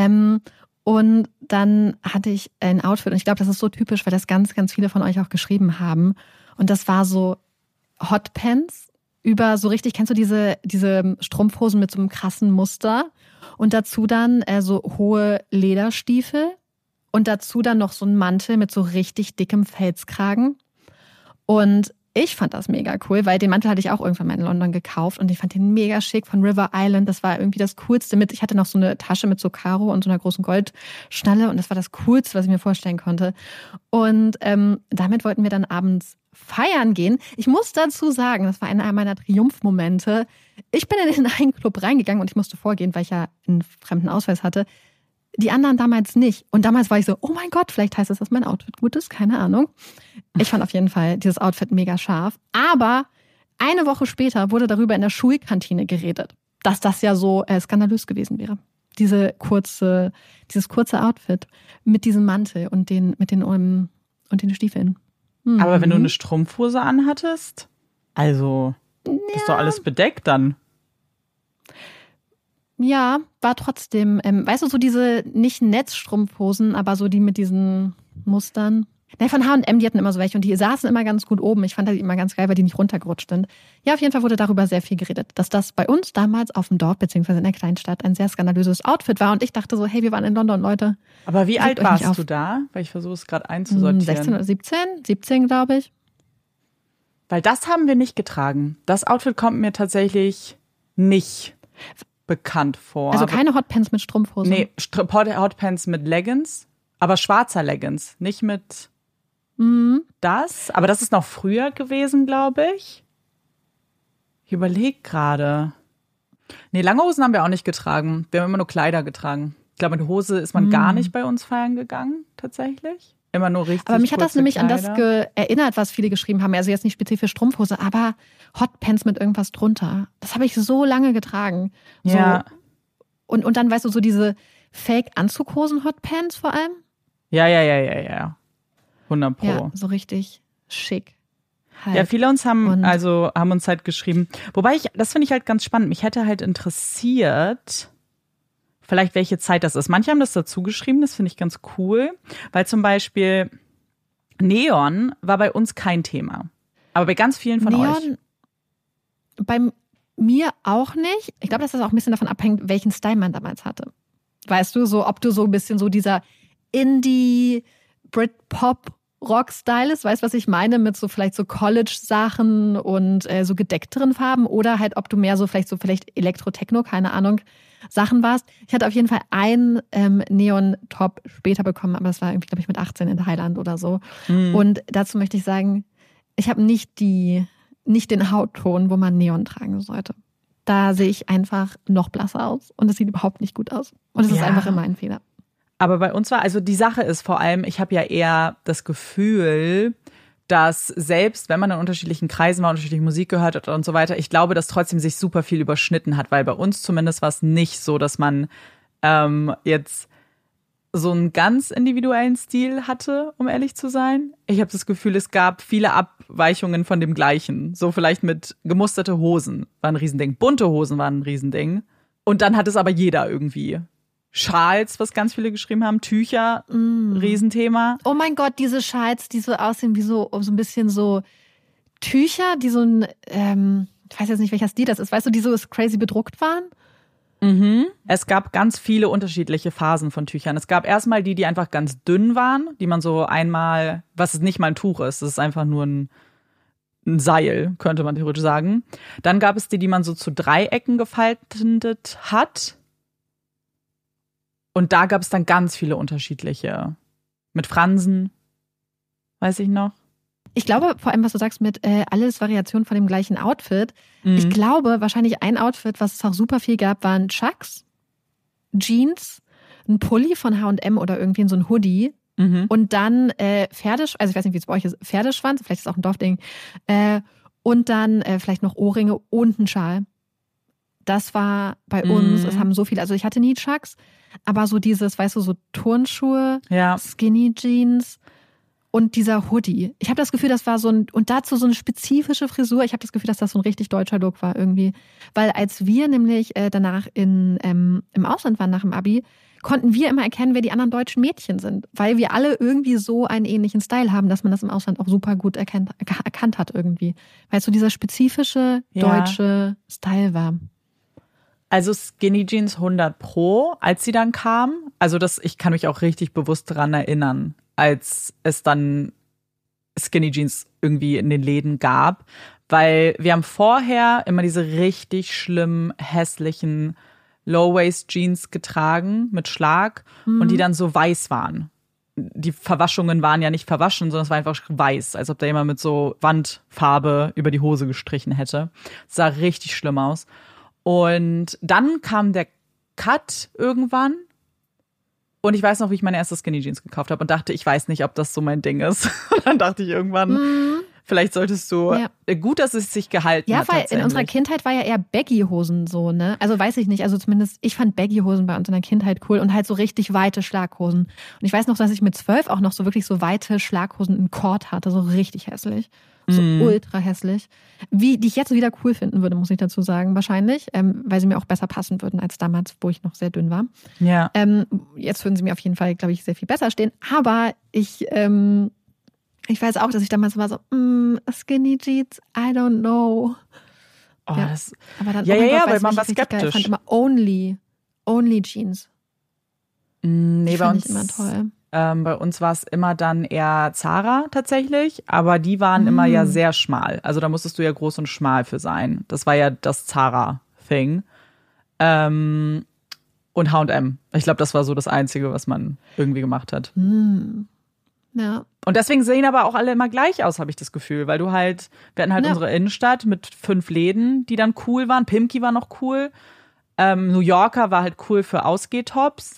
und dann hatte ich ein Outfit und ich glaube, das ist so typisch, weil das ganz, ganz viele von euch auch geschrieben haben und das war so Hotpants über so richtig, kennst du diese Strumpfhosen mit so einem krassen Muster? Und dazu dann so hohe Lederstiefel und dazu dann noch so ein Mantel mit so richtig dickem Felskragen. Und ich fand das mega cool, weil den Mantel hatte ich auch irgendwann mal in London gekauft und ich fand den mega schick von River Island. Das war irgendwie das Coolste mit. Ich hatte noch so eine Tasche mit so Karo und so einer großen Goldschnalle und das war das Coolste, was ich mir vorstellen konnte. Und damit wollten wir dann abends feiern gehen. Ich muss dazu sagen, das war einer meiner Triumphmomente. Ich bin in einen Club reingegangen und ich musste vorgehen, weil ich ja einen fremden Ausweis hatte. Die anderen damals nicht. Und damals war ich so, oh mein Gott, vielleicht heißt das, dass mein Outfit gut ist, keine Ahnung. Ich fand auf jeden Fall dieses Outfit mega scharf. Aber eine Woche später wurde darüber in der Schulkantine geredet, dass das ja so skandalös gewesen wäre. Dieses kurze Outfit mit diesem Mantel und den Stiefeln. Aber wenn du eine Strumpfhose anhattest, also ist doch alles bedeckt dann. Ja, war trotzdem, weißt du, so diese nicht Netzstrumpfhosen, aber so die mit diesen Mustern. Von H&M, die hatten immer so welche und die saßen immer ganz gut oben. Ich fand das immer ganz geil, weil die nicht runtergerutscht sind. Ja, auf jeden Fall wurde darüber sehr viel geredet, dass das bei uns damals auf dem Dorf beziehungsweise in der Kleinstadt ein sehr skandalöses Outfit war. Und ich dachte so, hey, wir waren in London, Leute. Aber wie alt warst du da? Weil ich versuche es gerade einzusortieren. 16 oder 17? 17, glaube ich. Weil das haben wir nicht getragen. Das Outfit kommt mir tatsächlich nicht bekannt vor. Also keine Hotpants mit Strumpfhosen? Nee, Hotpants mit Leggings, aber schwarzer Leggings, nicht mit das. Aber das ist noch früher gewesen, glaube ich. Ich überlege gerade. Nee, lange Hosen haben wir auch nicht getragen. Wir haben immer nur Kleider getragen. Ich glaube, mit Hose ist man gar nicht bei uns feiern gegangen, tatsächlich. Immer nur richtig. Aber mich hat das nämlich Kleider. an das erinnert, was viele geschrieben haben. Also jetzt nicht spezifisch Strumpfhose, aber Hotpants mit irgendwas drunter. Das habe ich so lange getragen. So. Ja. Und dann, weißt du, so diese Fake-Anzughosen-Hotpants vor allem. Ja. 100 Pro. Ja, so richtig schick. Halt. Ja, viele haben uns halt geschrieben. Wobei das finde ich halt ganz spannend. Mich hätte halt interessiert, vielleicht welche Zeit das ist. Manche haben das dazu geschrieben, das finde ich ganz cool. Weil zum Beispiel Neon war bei uns kein Thema. Aber bei ganz vielen von euch. Bei mir auch nicht. Ich glaube, dass das auch ein bisschen davon abhängt, welchen Style man damals hatte. Weißt du, so ob du so ein bisschen so dieser Indie, Britpop, Rock-Style ist, weißt du, was ich meine, mit so vielleicht so College-Sachen und so gedeckteren Farben oder halt, ob du mehr so vielleicht Elektro-Techno, keine Ahnung, Sachen warst. Ich hatte auf jeden Fall einen Neon-Top später bekommen, aber das war irgendwie, glaube ich, mit 18 in Thailand oder so. Und dazu möchte ich sagen, ich habe nicht den Hautton, wo man Neon tragen sollte. Da sehe ich einfach noch blasser aus und es sieht überhaupt nicht gut aus. Und es ist einfach immer ein Fehler. Aber bei uns war, also die Sache ist vor allem, ich habe ja eher das Gefühl, dass selbst wenn man in unterschiedlichen Kreisen war, unterschiedliche Musik gehört hat und so weiter, ich glaube, dass trotzdem sich super viel überschnitten hat, weil bei uns zumindest war es nicht so, dass man jetzt so einen ganz individuellen Stil hatte, um ehrlich zu sein. Ich habe das Gefühl, es gab viele Abweichungen von dem Gleichen. So vielleicht mit gemusterte Hosen war ein Riesending, bunte Hosen waren ein Riesending. Und dann hat es aber jeder irgendwie. Schals, was ganz viele geschrieben haben, Tücher, Riesenthema. Oh mein Gott, diese Schals, die so aussehen wie so ein bisschen so Tücher, die so ein, ich weiß jetzt nicht, welcher Stil das ist, weißt du, die so crazy bedruckt waren? Mhm. Es gab ganz viele unterschiedliche Phasen von Tüchern. Es gab erstmal die einfach ganz dünn waren, die man so einmal, was es nicht mal ein Tuch ist, es ist einfach nur ein Seil, könnte man theoretisch sagen. Dann gab es die man so zu Dreiecken gefaltet hat. Und da gab es dann ganz viele unterschiedliche. Mit Fransen, weiß ich noch. Ich glaube, vor allem, was du sagst mit alles Variation von dem gleichen Outfit. Ich glaube, wahrscheinlich ein Outfit, was es auch super viel gab, waren Chucks, Jeans, ein Pulli von H&M oder irgendwie so ein Hoodie. Und dann also ich weiß nicht, wie es bei euch ist, Pferdeschwanz, vielleicht ist es auch ein Dorfding. Und dann vielleicht noch Ohrringe und ein Schal. Das war bei uns, es haben so viele, also ich hatte nie Chucks, aber so dieses, weißt du, so Turnschuhe, Skinny Jeans und dieser Hoodie. Ich habe das Gefühl, das war so und dazu so eine spezifische Frisur. Ich habe das Gefühl, dass das so ein richtig deutscher Look war irgendwie. Weil als wir nämlich danach im Ausland waren, nach dem Abi, konnten wir immer erkennen, wer die anderen deutschen Mädchen sind. Weil wir alle irgendwie so einen ähnlichen Style haben, dass man das im Ausland auch super gut erkannt hat irgendwie. Weil es so dieser spezifische deutsche Style war. Also Skinny Jeans 100%, als sie dann kam. Also ich kann mich auch richtig bewusst daran erinnern, als es dann Skinny Jeans irgendwie in den Läden gab. Weil wir haben vorher immer diese richtig schlimm hässlichen Low-Waist-Jeans getragen mit Schlag und die dann so weiß waren. Die Verwaschungen waren ja nicht verwaschen, sondern es war einfach weiß, als ob da jemand mit so Wandfarbe über die Hose gestrichen hätte. Es sah richtig schlimm aus. Und dann kam der Cut irgendwann und ich weiß noch, wie ich meine erste Skinny Jeans gekauft habe und dachte, ich weiß nicht, ob das so mein Ding ist. Und dann dachte ich irgendwann, vielleicht solltest du, gut, dass es sich gehalten hat. Ja, weil in unserer Kindheit war ja eher Baggy-Hosen so, ne? Also weiß ich nicht, also zumindest ich fand Baggy-Hosen bei uns in der Kindheit cool und halt so richtig weite Schlaghosen. Und ich weiß noch, dass ich mit 12 auch noch so wirklich so weite Schlaghosen in Kord hatte, so richtig hässlich. So ultra hässlich. Die ich jetzt wieder cool finden würde, muss ich dazu sagen, wahrscheinlich. Weil sie mir auch besser passen würden als damals, wo ich noch sehr dünn war. Ja. Jetzt würden sie mir auf jeden Fall, glaube ich, sehr viel besser stehen. Aber ich weiß auch, dass ich damals war so, Skinny Jeans, I don't know. Oh, ja. Aber dann, weil man war skeptisch. Ich fand immer only Jeans. Nee, bei uns immer toll. Bei uns war es immer dann eher Zara tatsächlich, aber die waren immer ja sehr schmal. Also da musstest du ja groß und schmal für sein. Das war ja das Zara-Thing. Und H&M. Ich glaube, das war so das Einzige, was man irgendwie gemacht hat. Ja. Und deswegen sehen aber auch alle immer gleich aus, habe ich das Gefühl. Weil wir hatten halt unsere Innenstadt mit 5 Läden, die dann cool waren. Pimki war noch cool. New Yorker war halt cool für Ausgehtops.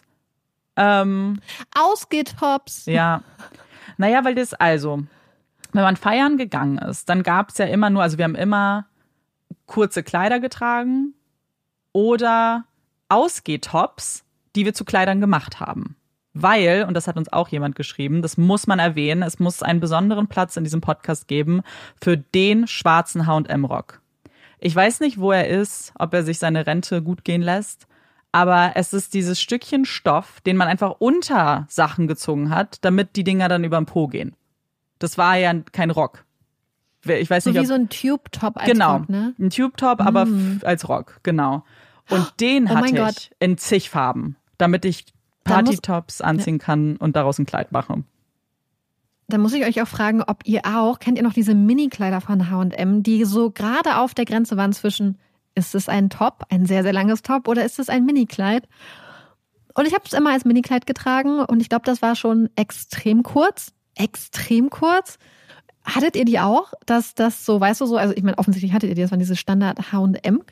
Ausgehtops. Ja. Naja, weil wenn man feiern gegangen ist, dann gab es ja immer nur, also wir haben immer kurze Kleider getragen oder Ausgehtops, die wir zu Kleidern gemacht haben. Weil, und das hat uns auch jemand geschrieben, das muss man erwähnen, es muss einen besonderen Platz in diesem Podcast geben für den schwarzen H&M-Rock. Ich weiß nicht, wo er ist, ob er sich seine Rente gut gehen lässt, aber es ist dieses Stückchen Stoff, den man einfach unter Sachen gezogen hat, damit die Dinger dann über den Po gehen. Das war ja kein Rock. Ich weiß nicht, wie so ein Tube-Top als Rock, ne? Ein Tube-Top, aber als Rock, genau. Und den hatte ich in zig Farben, damit ich Party-Tops anziehen kann und daraus ein Kleid mache. Da muss ich euch auch fragen, ob ihr auch, kennt ihr noch diese Mini-Kleider von H&M, die so gerade auf der Grenze waren zwischen, ist es ein Top, ein sehr, sehr langes Top, oder ist es ein Mini-Kleid? Und ich habe es immer als Mini-Kleid getragen und ich glaube, das war schon extrem kurz. Extrem kurz. Hattet ihr die auch? Dass das so, weißt du so, also ich meine, offensichtlich hattet ihr die, das waren diese Standard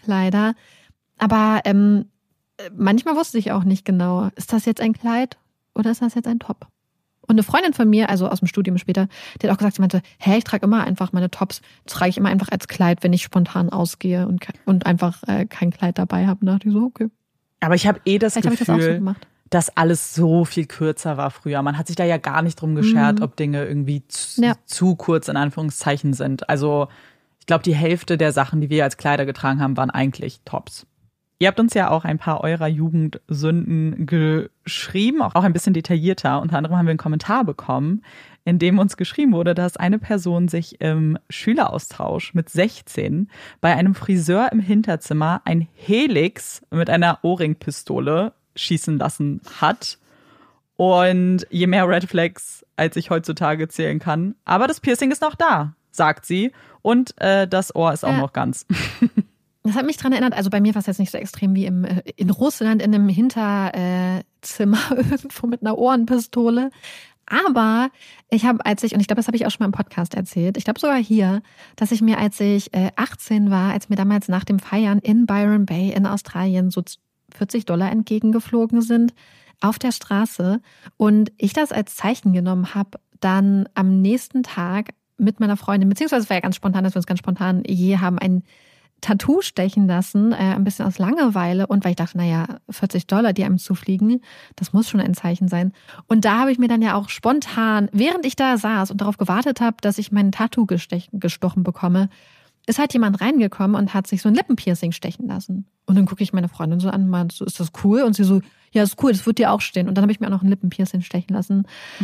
H&M-Kleider. Aber manchmal wusste ich auch nicht genau, ist das jetzt ein Kleid oder ist das jetzt ein Top? Und eine Freundin von mir, also aus dem Studium später, die hat auch gesagt, sie meinte, ich trage immer einfach meine Tops, trage ich immer einfach als Kleid, wenn ich spontan ausgehe und einfach kein Kleid dabei habe. Da dachte ich so, okay. Aber ich habe das Vielleicht Gefühl, habe ich das auch so gemacht. dass alles so viel kürzer war früher. Man hat sich da ja gar nicht drum geschert, ob Dinge irgendwie zu kurz in Anführungszeichen sind. Also ich glaube, die Hälfte der Sachen, die wir als Kleider getragen haben, waren eigentlich Tops. Ihr habt uns ja auch ein paar eurer Jugendsünden geschrieben, auch ein bisschen detaillierter. Unter anderem haben wir einen Kommentar bekommen, in dem uns geschrieben wurde, dass eine Person sich im Schüleraustausch mit 16 bei einem Friseur im Hinterzimmer ein Helix mit einer Ohrringpistole schießen lassen hat. Und je mehr Red Flags, als ich heutzutage zählen kann. Aber das Piercing ist noch da, sagt sie. Und das Ohr ist auch noch ganz. Das hat mich dran erinnert, also bei mir war es jetzt nicht so extrem wie in Russland in einem Hinterzimmer irgendwo mit einer Ohrenpistole. Aber ich glaube, das habe ich auch schon mal im Podcast erzählt, ich glaube sogar hier, dass ich mir, als ich 18 war, als mir damals nach dem Feiern in Byron Bay in Australien so $40 entgegengeflogen sind auf der Straße und ich das als Zeichen genommen habe, dann am nächsten Tag mit meiner Freundin, beziehungsweise es war ja ganz spontan, dass wir uns ganz spontan haben ein Tattoo stechen lassen, ein bisschen aus Langeweile und weil ich dachte, $40, die einem zufliegen, das muss schon ein Zeichen sein. Und da habe ich mir dann ja auch spontan, während ich da saß und darauf gewartet habe, dass ich mein Tattoo gestochen bekomme, ist halt jemand reingekommen und hat sich so ein Lippenpiercing stechen lassen. Und dann gucke ich meine Freundin so an und meinte so, ist das cool? Und sie so, ja, ist cool, das wird dir auch stehen. Und dann habe ich mir auch noch ein Lippenpiercing stechen lassen.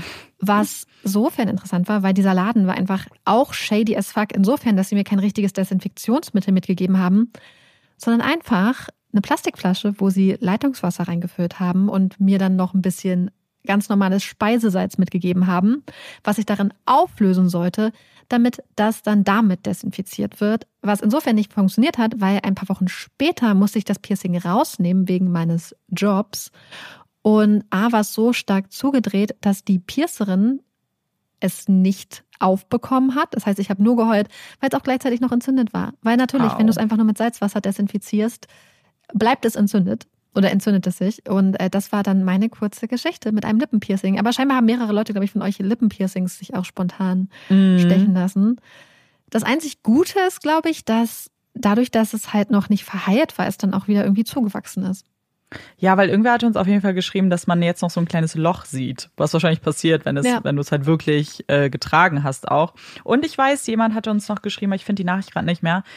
Was sofern interessant war, weil dieser Laden war einfach auch shady as fuck. Insofern, dass sie mir kein richtiges Desinfektionsmittel mitgegeben haben, sondern einfach eine Plastikflasche, wo sie Leitungswasser reingefüllt haben und mir dann noch ein bisschen ganz normales Speisesalz mitgegeben haben, was ich darin auflösen sollte, damit das dann damit desinfiziert wird. Was insofern nicht funktioniert hat, weil ein paar Wochen später musste ich das Piercing rausnehmen wegen meines Jobs. Und war es so stark zugedreht, dass die Piercerin es nicht aufbekommen hat. Das heißt, ich habe nur geheult, weil es auch gleichzeitig noch entzündet war. Weil natürlich, wenn du es einfach nur mit Salzwasser desinfizierst, bleibt es entzündet. Oder entzündet es sich. Und das war dann meine kurze Geschichte mit einem Lippenpiercing. Aber scheinbar haben mehrere Leute, glaube ich, von euch Lippenpiercings sich auch spontan stechen lassen. Das einzig Gute ist, glaube ich, dass dadurch, dass es halt noch nicht verheilt war, es dann auch wieder irgendwie zugewachsen ist. Ja, weil irgendwer hat uns auf jeden Fall geschrieben, dass man jetzt noch so ein kleines Loch sieht, was wahrscheinlich passiert, wenn du es halt wirklich getragen hast auch. Und ich weiß, jemand hat uns noch geschrieben, ich finde die Nachricht gerade nicht mehr,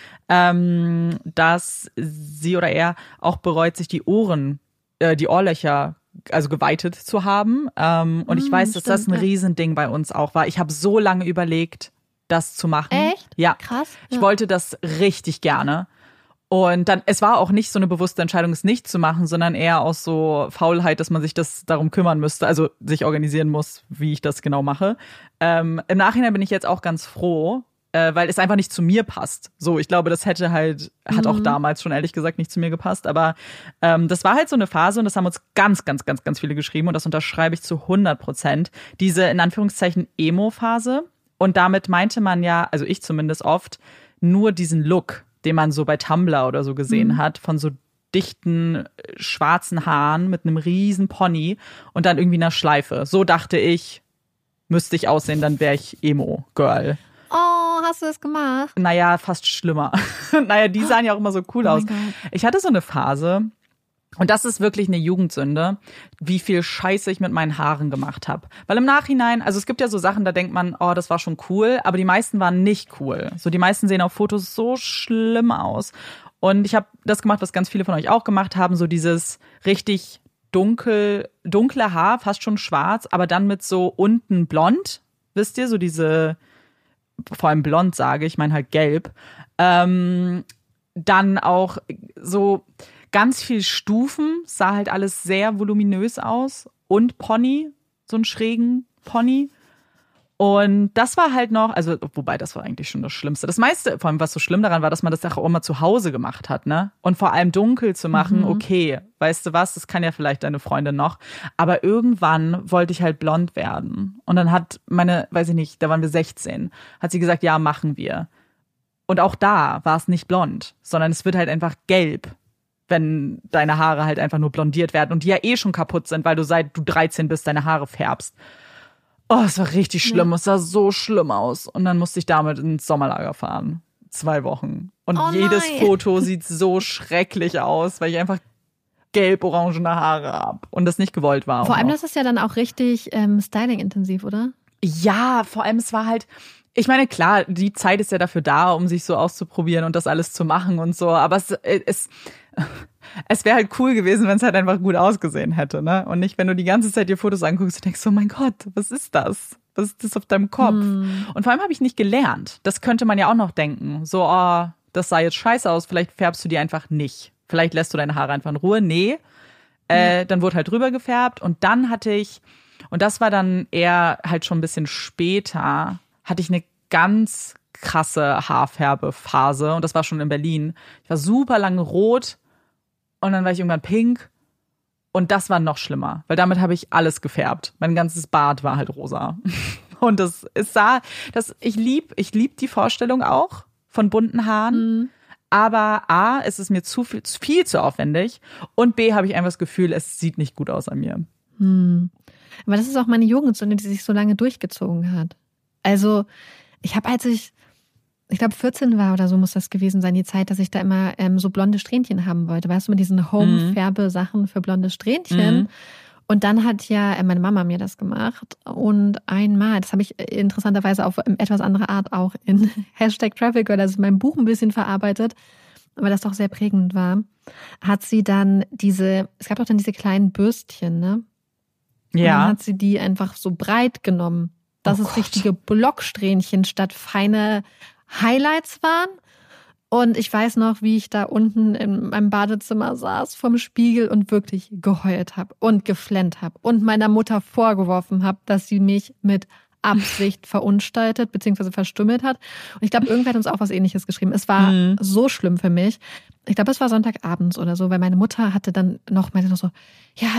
dass sie oder er auch bereut, sich die Ohrlöcher also geweitet zu haben. Und ich weiß, dass das ein Riesending bei uns auch war. Ich habe so lange überlegt, das zu machen. Echt? Ja. Krass. Ja. Ich wollte das richtig gerne. Und dann, es war auch nicht so eine bewusste Entscheidung, es nicht zu machen, sondern eher aus so Faulheit, dass man sich darum kümmern müsste, also sich organisieren muss, wie ich das genau mache. Im Nachhinein bin ich jetzt auch ganz froh, weil es einfach nicht zu mir passt. So, ich glaube, das hat auch damals schon ehrlich gesagt nicht zu mir gepasst, aber das war halt so eine Phase und das haben uns ganz, ganz, ganz, ganz viele geschrieben und das unterschreibe ich zu 100%. Diese, in Anführungszeichen, Emo-Phase. Und damit meinte man ja, also ich zumindest oft, nur diesen Look, den man so bei Tumblr oder so gesehen hat, von so dichten, schwarzen Haaren mit einem riesen Pony und dann irgendwie einer Schleife. So dachte ich, müsste ich aussehen, dann wäre ich Emo-Girl. Oh, hast du das gemacht? Naja, fast schlimmer. Naja, die sahen ja auch immer so cool aus. Ich hatte so eine Phase, und das ist wirklich eine Jugendsünde, wie viel Scheiße ich mit meinen Haaren gemacht habe. Weil im Nachhinein, also es gibt ja so Sachen, da denkt man, oh, das war schon cool, aber die meisten waren nicht cool. So, die meisten sehen auf Fotos so schlimm aus. Und ich habe das gemacht, was ganz viele von euch auch gemacht haben, so dieses richtig dunkle Haar, fast schon schwarz, aber dann mit so unten blond, wisst ihr, so diese, vor allem blond sage ich, meine halt gelb. Dann auch so ganz viel Stufen, sah halt alles sehr voluminös aus und Pony, so einen schrägen Pony. Und das war halt noch, also wobei das war eigentlich schon das Schlimmste. Das meiste, vor allem was so schlimm daran war, dass man das auch immer zu Hause gemacht hat, ne? Und vor allem dunkel zu machen, okay, weißt du was, das kann ja vielleicht deine Freundin noch. Aber irgendwann wollte ich halt blond werden. Und dann hat weiß ich nicht, da waren wir 16, hat sie gesagt, ja, machen wir. Und auch da war es nicht blond, sondern es wird halt einfach gelb. wenn deine Haare halt einfach nur blondiert werden und die ja eh schon kaputt sind, weil du seit du 13 bist deine Haare färbst. Oh, es war richtig schlimm. Es sah so schlimm aus. Und dann musste ich damit ins Sommerlager fahren. 2 Wochen. Und jedes Foto sieht so schrecklich aus, weil ich einfach gelb-orangene Haare habe und das nicht gewollt war. Vor allem, das ist ja dann auch richtig styling-intensiv, oder? Ja, vor allem, es war halt, ich meine, klar, die Zeit ist ja dafür da, um sich so auszuprobieren und das alles zu machen und so, aber es wäre halt cool gewesen, wenn es halt einfach gut ausgesehen hätte, ne? Und nicht, wenn du die ganze Zeit dir Fotos anguckst und denkst, oh mein Gott, was ist das? Was ist das auf deinem Kopf? Und vor allem habe ich nicht gelernt. Das könnte man ja auch noch denken. So, oh, das sah jetzt scheiße aus, vielleicht färbst du die einfach nicht. Vielleicht lässt du deine Haare einfach in Ruhe. Nee. Dann wurde halt drüber gefärbt und dann hatte ich, und das war dann eher halt schon ein bisschen später, hatte ich eine ganz krasse Haarfärbephase und das war schon in Berlin. Ich war super lange rot und dann war ich irgendwann pink und das war noch schlimmer, weil damit habe ich alles gefärbt. Mein ganzes Bart war halt rosa. Und ich lieb die Vorstellung auch von bunten Haaren. Aber A, es ist mir viel zu aufwendig und B, habe ich einfach das Gefühl, es sieht nicht gut aus an mir. Aber das ist auch meine Jugendsünde, die sich so lange durchgezogen hat. Also ich habe, als ich glaube 14 war oder so muss das gewesen sein, die Zeit, dass ich da immer so blonde Strähnchen haben wollte. Weißt du, mit diesen Home-Färbe-Sachen für blonde Strähnchen. Und dann hat ja meine Mama mir das gemacht und einmal, das habe ich interessanterweise auf etwas andere Art auch in #TrafficGirl, das ist in meinem Buch ein bisschen verarbeitet, weil das doch sehr prägend war, hat sie dann es gab doch dann diese kleinen Bürstchen, ne? Ja. Und dann hat sie die einfach so breit genommen, dass es richtige Blocksträhnchen statt feine Highlights waren. Und ich weiß noch, wie ich da unten in meinem Badezimmer saß vorm Spiegel und wirklich geheult habe und geflennt habe und meiner Mutter vorgeworfen habe, dass sie mich mit Absicht verunstaltet bzw. verstümmelt hat. Und ich glaube, irgendwer hat uns auch was Ähnliches geschrieben. Es war so schlimm für mich. Ich glaube, es war Sonntagabends oder so, weil meine Mutter meinte noch so, ja,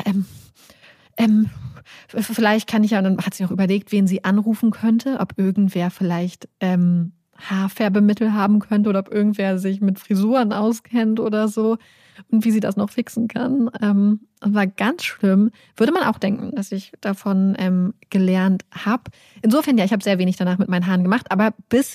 vielleicht kann ich ja, und dann hat sie noch überlegt, wen sie anrufen könnte, ob irgendwer vielleicht Haarfärbemittel haben könnte oder ob irgendwer sich mit Frisuren auskennt oder so und wie sie das noch fixen kann. War ganz schlimm. Würde man auch denken, dass ich davon gelernt habe. Insofern, ja, ich habe sehr wenig danach mit meinen Haaren gemacht, aber bis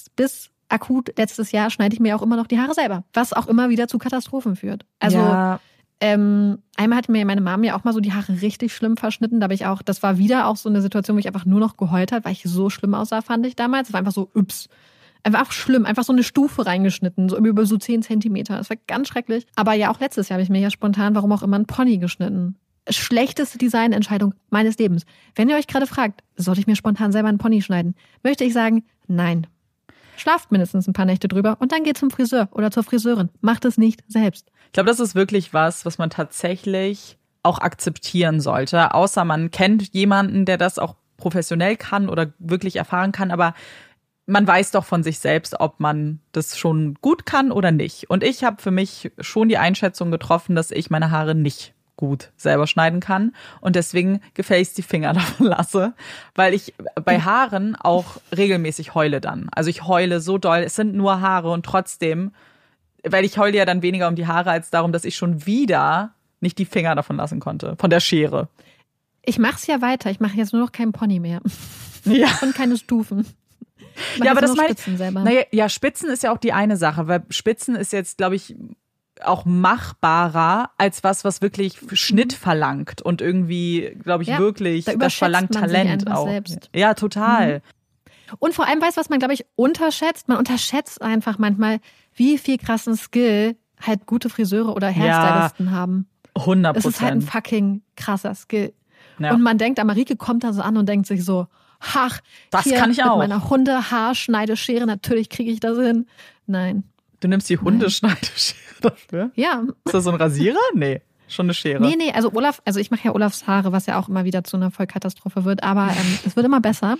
akut letztes Jahr schneide ich mir auch immer noch die Haare selber, was auch immer wieder zu Katastrophen führt. Also einmal hat mir meine Mama ja auch mal so die Haare richtig schlimm verschnitten. Das war wieder auch so eine Situation, wo ich einfach nur noch geheult habe, weil ich so schlimm aussah, fand ich damals. Es war einfach so, einfach schlimm, einfach so eine Stufe reingeschnitten, so über so 10 Zentimeter. Das war ganz schrecklich. Aber ja, auch letztes Jahr habe ich mir ja spontan, warum auch immer, einen Pony geschnitten. Schlechteste Designentscheidung meines Lebens. Wenn ihr euch gerade fragt, sollte ich mir spontan selber einen Pony schneiden, möchte ich sagen, nein. Schlaft mindestens ein paar Nächte drüber und dann geht zum Friseur oder zur Friseurin. Macht es nicht selbst. Ich glaube, das ist wirklich was man tatsächlich auch akzeptieren sollte. Außer man kennt jemanden, der das auch professionell kann oder wirklich erfahren kann. Aber man weiß doch von sich selbst, ob man das schon gut kann oder nicht. Und ich habe für mich schon die Einschätzung getroffen, dass ich meine Haare nicht gut selber schneiden kann und deswegen gefälligst die Finger davon lasse, weil ich bei Haaren auch regelmäßig heule dann. Also ich heule so doll, es sind nur Haare und trotzdem, weil ich heule ja dann weniger um die Haare als darum, dass ich schon wieder nicht die Finger davon lassen konnte, von der Schere. Ich mach's ja weiter, ich mache jetzt nur noch keinen Pony mehr. Ja. Und keine Stufen. Ja, aber das meine ich. Naja, ja, Spitzen ist ja auch die eine Sache, weil Spitzen ist jetzt, glaube ich, auch machbarer als was wirklich Schnitt verlangt und irgendwie, glaube ich, wirklich, das verlangt Talent auch. Selbst. Ja, total. Und vor allem, weißt du, was man, glaube ich, unterschätzt? Man unterschätzt einfach manchmal, wie viel krassen Skill halt gute Friseure oder Hairstylisten haben. 100%. Es ist halt ein fucking krasser Skill. Ja. Und man denkt, Marike kommt da so an und denkt sich so, ach, das hier kann ich auch. Mit meiner Hundehaarschneideschere, natürlich kriege ich das hin. Nein. Du nimmst die Hundeschneideschere dafür? Ja. Ist das so ein Rasierer? Nee, schon eine Schere. Nee, also ich mache ja Olafs Haare, was ja auch immer wieder zu einer Vollkatastrophe wird, aber es wird immer besser.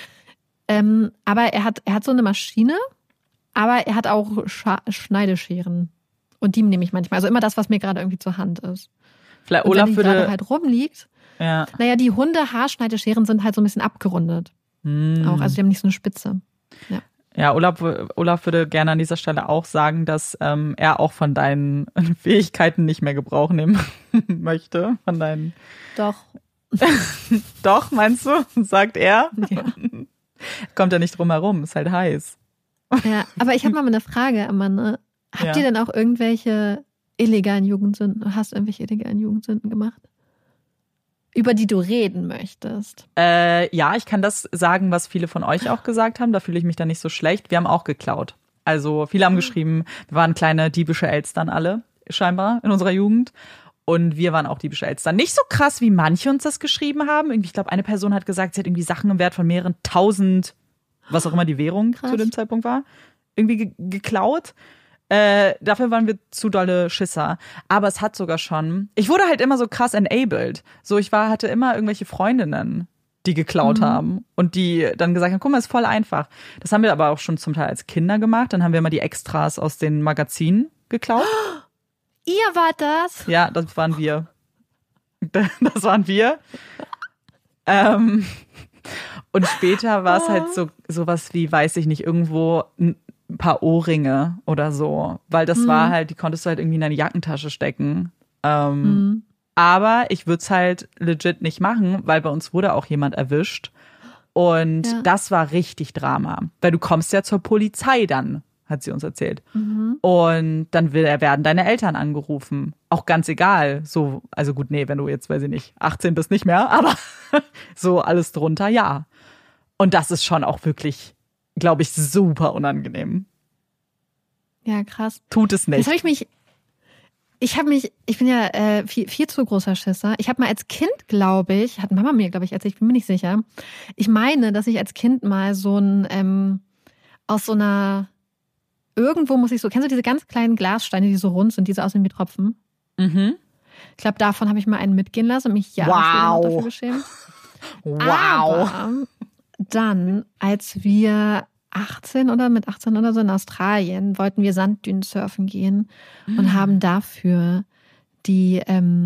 Aber er hat so eine Maschine, aber er hat auch Schneidescheren. Und die nehme ich manchmal. Also immer das, was mir gerade irgendwie zur Hand ist. Vielleicht und Olaf wenn die gerade halt rumliegt. Ja. Naja, die Hunde-Haarschneidescheren sind halt so ein bisschen abgerundet. Auch, also die haben nicht so eine Spitze. Ja. Ja, Olaf würde gerne an dieser Stelle auch sagen, dass er auch von deinen Fähigkeiten nicht mehr Gebrauch nehmen möchte. Von deinen. Doch. Doch, meinst du? Sagt er. Ja. Kommt ja nicht drum herum, ist halt heiß. Ja, aber ich habe mal eine Frage, Amanda. Habt ihr denn auch irgendwelche illegalen Jugendsünden? Hast du irgendwelche illegalen Jugendsünden gemacht? Über die du reden möchtest? Ja, ich kann das sagen, was viele von euch auch gesagt haben. Da fühle ich mich dann nicht so schlecht. Wir haben auch geklaut. Also viele haben geschrieben, wir waren kleine diebische Elstern alle, scheinbar, in unserer Jugend. Und wir waren auch diebische Elstern. Nicht so krass, wie manche uns das geschrieben haben. Irgendwie, ich glaube, eine Person hat gesagt, sie hat irgendwie Sachen im Wert von mehreren tausend, was auch immer die Währung zu dem Zeitpunkt war, irgendwie geklaut. Dafür waren wir zu dolle Schisser. Aber es hat sogar schon, ich wurde halt immer so krass enabled. So, hatte immer irgendwelche Freundinnen, die geklaut haben und die dann gesagt haben, guck mal, ist voll einfach. Das haben wir aber auch schon zum Teil als Kinder gemacht. Dann haben wir immer die Extras aus den Magazinen geklaut. Ihr wart das? Ja, das waren wir. Das waren wir. Und später war es halt sowas wie, weiß ich nicht, irgendwo ein paar Ohrringe oder so. Weil das war halt, die konntest du halt irgendwie in deine Jackentasche stecken. Aber ich würde es halt legit nicht machen, weil bei uns wurde auch jemand erwischt. Und das war richtig Drama. Weil du kommst ja zur Polizei dann, hat sie uns erzählt. Und dann werden deine Eltern angerufen. Auch ganz egal. So, also gut, nee, wenn du jetzt, weiß ich nicht, 18 bist nicht mehr, aber so alles drunter, ja. Und das ist schon auch wirklich, glaube ich, super unangenehm. Ja, krass. Tut es nicht. Ich bin ja viel zu großer Schisser. Ich habe mal als Kind, glaube ich, hat Mama mir, glaube ich, erzählt, ich bin mir nicht sicher. Ich meine, dass ich als Kind mal so ein, aus so einer, irgendwo muss ich so, kennst du diese ganz kleinen Glassteine, die so rund sind, die so aussehen wie Tropfen? Mhm. Ich glaube, davon habe ich mal einen mitgehen lassen und mich dafür geschämt. Wow. Aber dann, als wir mit 18 oder so in Australien, wollten wir Sanddünen surfen gehen und haben dafür die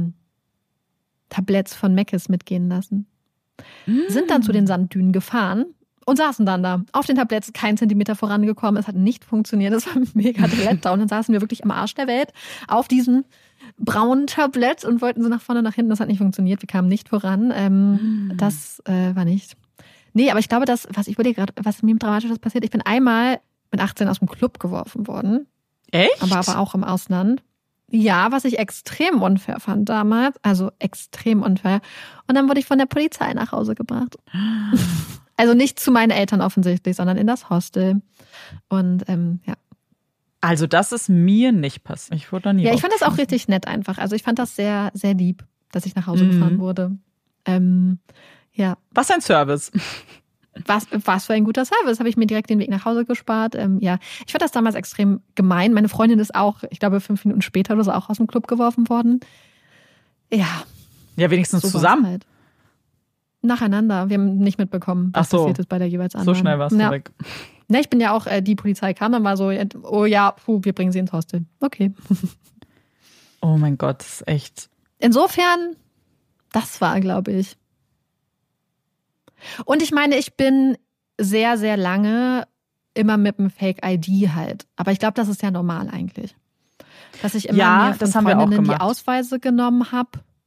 Tabletts von Mc's mitgehen lassen. Sind dann zu den Sanddünen gefahren und saßen dann da auf den Tabletts, kein Zentimeter vorangekommen. Es hat nicht funktioniert, das war mega Letdown. Dann saßen wir wirklich am Arsch der Welt auf diesem braunen Tablett und wollten so nach vorne, nach hinten. Das hat nicht funktioniert, wir kamen nicht voran. Das war nicht. Nee, aber ich glaube, was mir Dramatisches passiert, ich bin einmal mit 18 aus dem Club geworfen worden. Echt? Aber auch im Ausland. Ja, was ich extrem unfair fand damals. Also extrem unfair. Und dann wurde ich von der Polizei nach Hause gebracht. Also nicht zu meinen Eltern offensichtlich, sondern in das Hostel. Und ja. Also das ist mir nicht passiert. Ich wurde da nie. Ja, ich fand das auch richtig nett einfach. Also ich fand das sehr, sehr lieb, dass ich nach Hause gefahren wurde. Ja. Was ein Service. Was für ein guter Service. Habe ich mir direkt den Weg nach Hause gespart. Ja, ich fand das damals extrem gemein. Meine Freundin ist auch, ich glaube 5 Minuten später oder so, auch aus dem Club geworfen worden. Ja. Ja, wenigstens so zusammen. Halt. Nacheinander. Wir haben nicht mitbekommen, was passiert ist bei der jeweils anderen. So schnell warst du weg. Ne, ich bin ja auch, die Polizei kam dann war so, oh ja, wir bringen sie ins Hostel. Okay. Oh mein Gott, das ist echt. Insofern, das war, glaube ich. Und ich meine, ich bin sehr, sehr lange immer mit einem Fake-ID halt. Aber ich glaube, das ist ja normal eigentlich. Dass ich immer mir von Freundinnen die Ausweise genommen habe,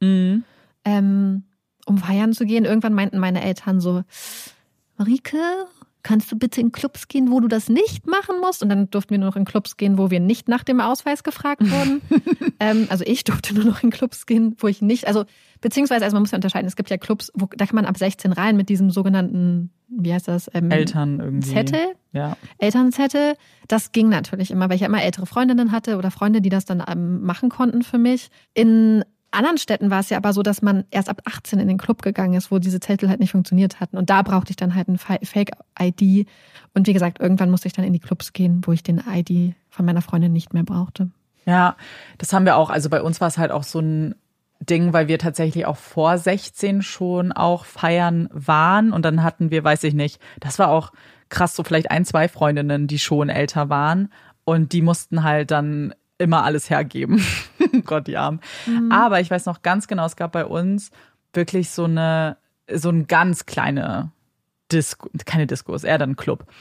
um feiern zu gehen. Irgendwann meinten meine Eltern so, Marike, kannst du bitte in Clubs gehen, wo du das nicht machen musst? Und dann durften wir nur noch in Clubs gehen, wo wir nicht nach dem Ausweis gefragt wurden. Also ich durfte nur noch in Clubs gehen, wo ich nicht, beziehungsweise man muss ja unterscheiden, es gibt ja Clubs, da kann man ab 16 rein mit diesem sogenannten, wie heißt das? Eltern irgendwie. Zettel? Ja. Elternzettel. Das ging natürlich immer, weil ich ja immer ältere Freundinnen hatte oder Freunde, die das dann machen konnten für mich. In anderen Städten war es ja aber so, dass man erst ab 18 in den Club gegangen ist, wo diese Zettel halt nicht funktioniert hatten. Und da brauchte ich dann halt ein Fake-ID. Und wie gesagt, irgendwann musste ich dann in die Clubs gehen, wo ich den ID von meiner Freundin nicht mehr brauchte. Ja, das haben wir auch. Also bei uns war es halt auch so ein Ding, weil wir tatsächlich auch vor 16 schon auch feiern waren. Und dann hatten wir, weiß ich nicht, das war auch krass, so vielleicht 1, 2 Freundinnen, die schon älter waren. Und die mussten halt dann immer alles hergeben. Gott, die Armen. Aber ich weiß noch ganz genau, es gab bei uns wirklich so ein ganz kleine Disco, keine Disco, ist eher dann ein Club.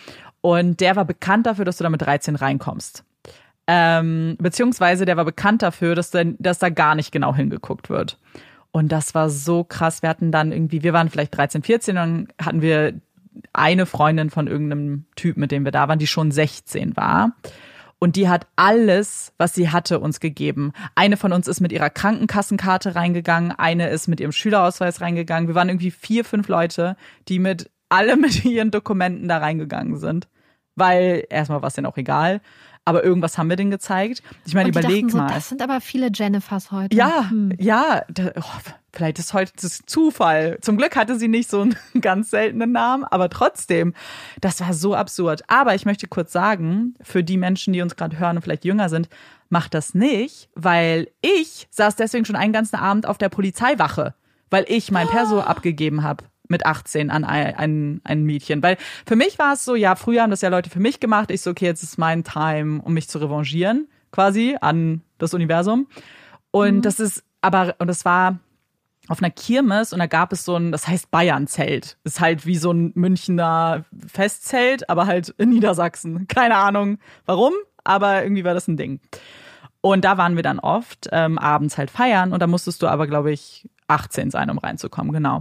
Und der war bekannt dafür, dass du da mit 13 reinkommst. Beziehungsweise der war bekannt dafür, dass da gar nicht genau hingeguckt wird. Und das war so krass. Wir waren vielleicht 13, 14, dann hatten wir eine Freundin von irgendeinem Typ, mit dem wir da waren, die schon 16 war. Und die hat alles, was sie hatte, uns gegeben. Eine von uns ist mit ihrer Krankenkassenkarte reingegangen, eine ist mit ihrem Schülerausweis reingegangen. Wir waren irgendwie 4, 5 Leute, die alle mit ihren Dokumenten da reingegangen sind. Weil erstmal war es denen auch egal. Aber irgendwas haben wir denen gezeigt. Ich meine, überleg mal. Das sind aber viele Jennifers heute. Ja, vielleicht ist heute das Zufall. Zum Glück hatte sie nicht so einen ganz seltenen Namen, aber trotzdem, das war so absurd. Aber ich möchte kurz sagen, für die Menschen, die uns gerade hören und vielleicht jünger sind, macht das nicht, weil ich saß deswegen schon einen ganzen Abend auf der Polizeiwache, weil ich mein Perso abgegeben habe. Mit 18 an ein Mädchen. Weil für mich war es so, ja, früher haben das ja Leute für mich gemacht. Ich so, okay, jetzt ist mein Time, um mich zu revanchieren, quasi an das Universum. Und das war auf einer Kirmes und da gab es das heißt Bayern-Zelt. Ist halt wie so ein Münchner Festzelt, aber halt in Niedersachsen. Keine Ahnung warum, aber irgendwie war das ein Ding. Und da waren wir dann oft abends halt feiern und da musstest du aber, glaube ich, 18 sein, um reinzukommen, genau.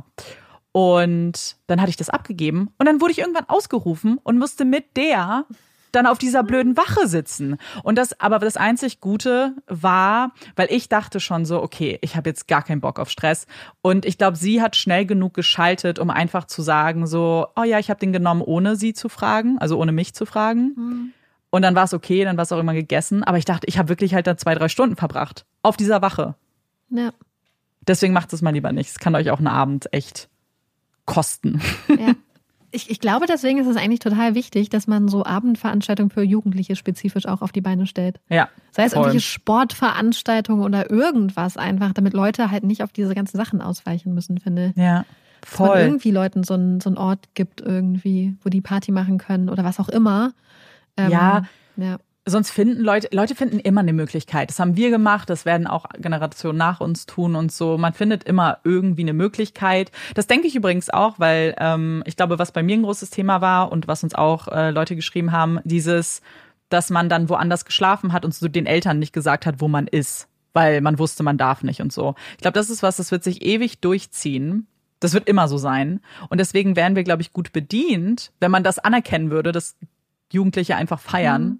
Und dann hatte ich das abgegeben und dann wurde ich irgendwann ausgerufen und musste mit der dann auf dieser blöden Wache sitzen. Und das einzig Gute war, weil ich dachte schon so, okay, ich habe jetzt gar keinen Bock auf Stress. Und ich glaube, sie hat schnell genug geschaltet, um einfach zu sagen so, oh ja, ich habe den genommen, ohne sie zu fragen, also ohne mich zu fragen. Und dann war es okay, dann war es auch immer gegessen. Aber ich dachte, ich habe wirklich halt da 2-3 Stunden verbracht auf dieser Wache. Ja. Deswegen macht es mal lieber nicht. Es kann euch auch einen Abend echt kosten. Ja. Ich glaube, deswegen ist es eigentlich total wichtig, dass man so Abendveranstaltungen für Jugendliche spezifisch auch auf die Beine stellt. Ja. Sei es irgendwelche Sportveranstaltungen oder irgendwas einfach, damit Leute halt nicht auf diese ganzen Sachen ausweichen müssen, finde ich. Ja, voll. Dass man irgendwie Leuten so einen Ort gibt irgendwie, wo die Party machen können oder was auch immer. Ja. Sonst finden Leute finden immer eine Möglichkeit. Das haben wir gemacht, das werden auch Generationen nach uns tun und so. Man findet immer irgendwie eine Möglichkeit. Das denke ich übrigens auch, weil ich glaube, was bei mir ein großes Thema war und was uns auch Leute geschrieben haben, dass man dann woanders geschlafen hat und so den Eltern nicht gesagt hat, wo man ist, weil man wusste, man darf nicht und so. Ich glaube, das ist das wird sich ewig durchziehen. Das wird immer so sein. Und deswegen wären wir, glaube ich, gut bedient, wenn man das anerkennen würde, dass Jugendliche einfach feiern.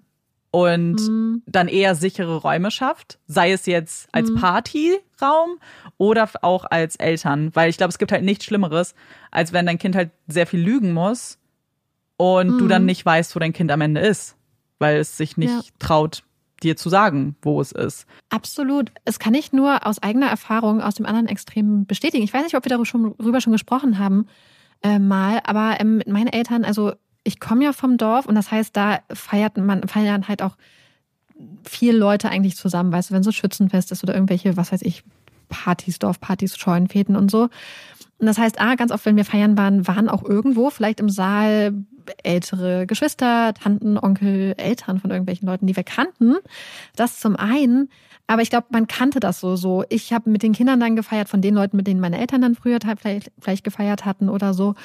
Und dann eher sichere Räume schafft, sei es jetzt als Partyraum oder auch als Eltern. Weil ich glaube, es gibt halt nichts Schlimmeres, als wenn dein Kind halt sehr viel lügen muss und du dann nicht weißt, wo dein Kind am Ende ist, weil es sich nicht traut, dir zu sagen, wo es ist. Absolut. Es kann ich nur aus eigener Erfahrung aus dem anderen Extrem bestätigen. Ich weiß nicht, ob wir darüber schon gesprochen haben mal, aber mit meinen Eltern, also ich komme ja vom Dorf und das heißt, da feiern halt auch viele Leute eigentlich zusammen, weißt du, wenn so Schützenfest ist oder irgendwelche, was weiß ich, Partys, Dorfpartys, Scheunenfäden und so. Und das heißt, ganz oft, wenn wir feiern waren auch irgendwo, vielleicht im Saal, ältere Geschwister, Tanten, Onkel, Eltern von irgendwelchen Leuten, die wir kannten. Das zum einen. Aber ich glaube, man kannte das so. Ich habe mit den Kindern dann gefeiert, von den Leuten, mit denen meine Eltern dann früher vielleicht gefeiert hatten oder so.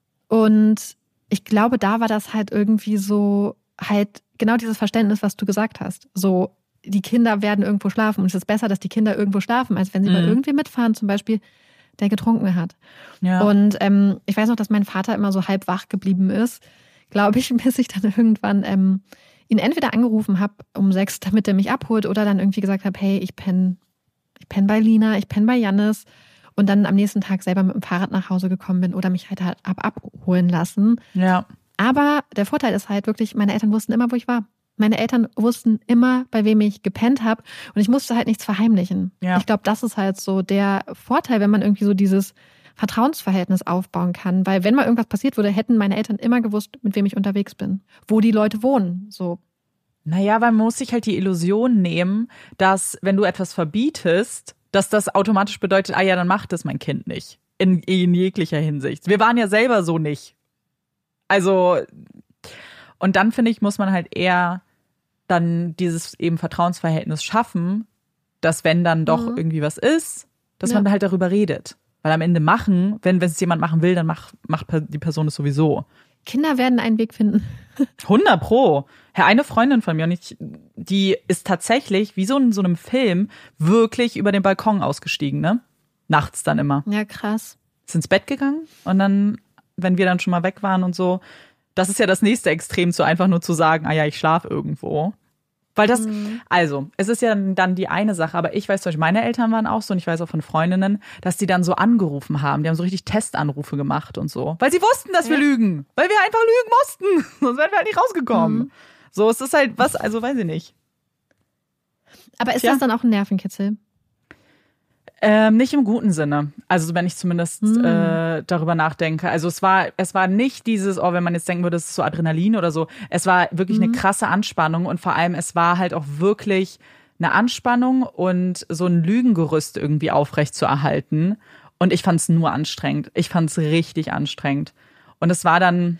Und ich glaube, da war das halt irgendwie so, halt genau dieses Verständnis, was du gesagt hast. So, die Kinder werden irgendwo schlafen und es ist besser, dass die Kinder irgendwo schlafen, als wenn sie bei irgendwem mitfahren, zum Beispiel, der getrunken hat. Ja. Und ich weiß noch, dass mein Vater immer so halb wach geblieben ist, glaube ich, bis ich dann irgendwann ihn entweder angerufen habe um 6, damit er mich abholt, oder dann irgendwie gesagt habe, hey, ich penn bei Lina, ich penn bei Jannis. Und dann am nächsten Tag selber mit dem Fahrrad nach Hause gekommen bin oder mich halt abholen lassen. Ja. Aber der Vorteil ist halt wirklich, meine Eltern wussten immer, wo ich war. Meine Eltern wussten immer, bei wem ich gepennt habe. Und ich musste halt nichts verheimlichen. Ja. Ich glaube, das ist halt so der Vorteil, wenn man irgendwie so dieses Vertrauensverhältnis aufbauen kann. Weil wenn mal irgendwas passiert würde, hätten meine Eltern immer gewusst, mit wem ich unterwegs bin. Wo die Leute wohnen. So. Naja, weil man muss sich halt die Illusion nehmen, dass wenn du etwas verbietest, dass das automatisch bedeutet, ja, dann macht es mein Kind nicht. In jeglicher Hinsicht. Wir waren ja selber so nicht. Also, und dann finde ich, muss man halt eher dann dieses eben Vertrauensverhältnis schaffen, dass wenn dann doch irgendwie was ist, dass man halt darüber redet. Weil am Ende wenn es jemand machen will, dann macht die Person es sowieso. Kinder werden einen Weg finden. 100%. Ja, eine Freundin von mir, die ist tatsächlich, wie so in so einem Film, wirklich über den Balkon ausgestiegen, ne? Nachts dann immer. Ja, krass. Ist ins Bett gegangen und dann, wenn wir dann schon mal weg waren und so, das ist ja das nächste Extrem, so einfach nur zu sagen, ich schlafe irgendwo. Weil das, also, es ist ja dann die eine Sache, aber ich weiß zum Beispiel, meine Eltern waren auch so und ich weiß auch von Freundinnen, dass die dann so angerufen haben. Die haben so richtig Testanrufe gemacht und so. Weil sie wussten, dass wir lügen. Weil wir einfach lügen mussten. Sonst wären wir halt nicht rausgekommen. So, es ist halt was, also weiß ich nicht. Aber ist das dann auch ein Nervenkitzel? Nicht im guten Sinne. Also wenn ich zumindest darüber nachdenke. Also es war nicht dieses, wenn man jetzt denken würde, es ist so Adrenalin oder so. Es war wirklich eine krasse Anspannung und vor allem es war halt auch wirklich eine Anspannung und so ein Lügengerüst irgendwie aufrecht zu erhalten. Und ich fand es nur anstrengend. Ich fand es richtig anstrengend. Und es war dann,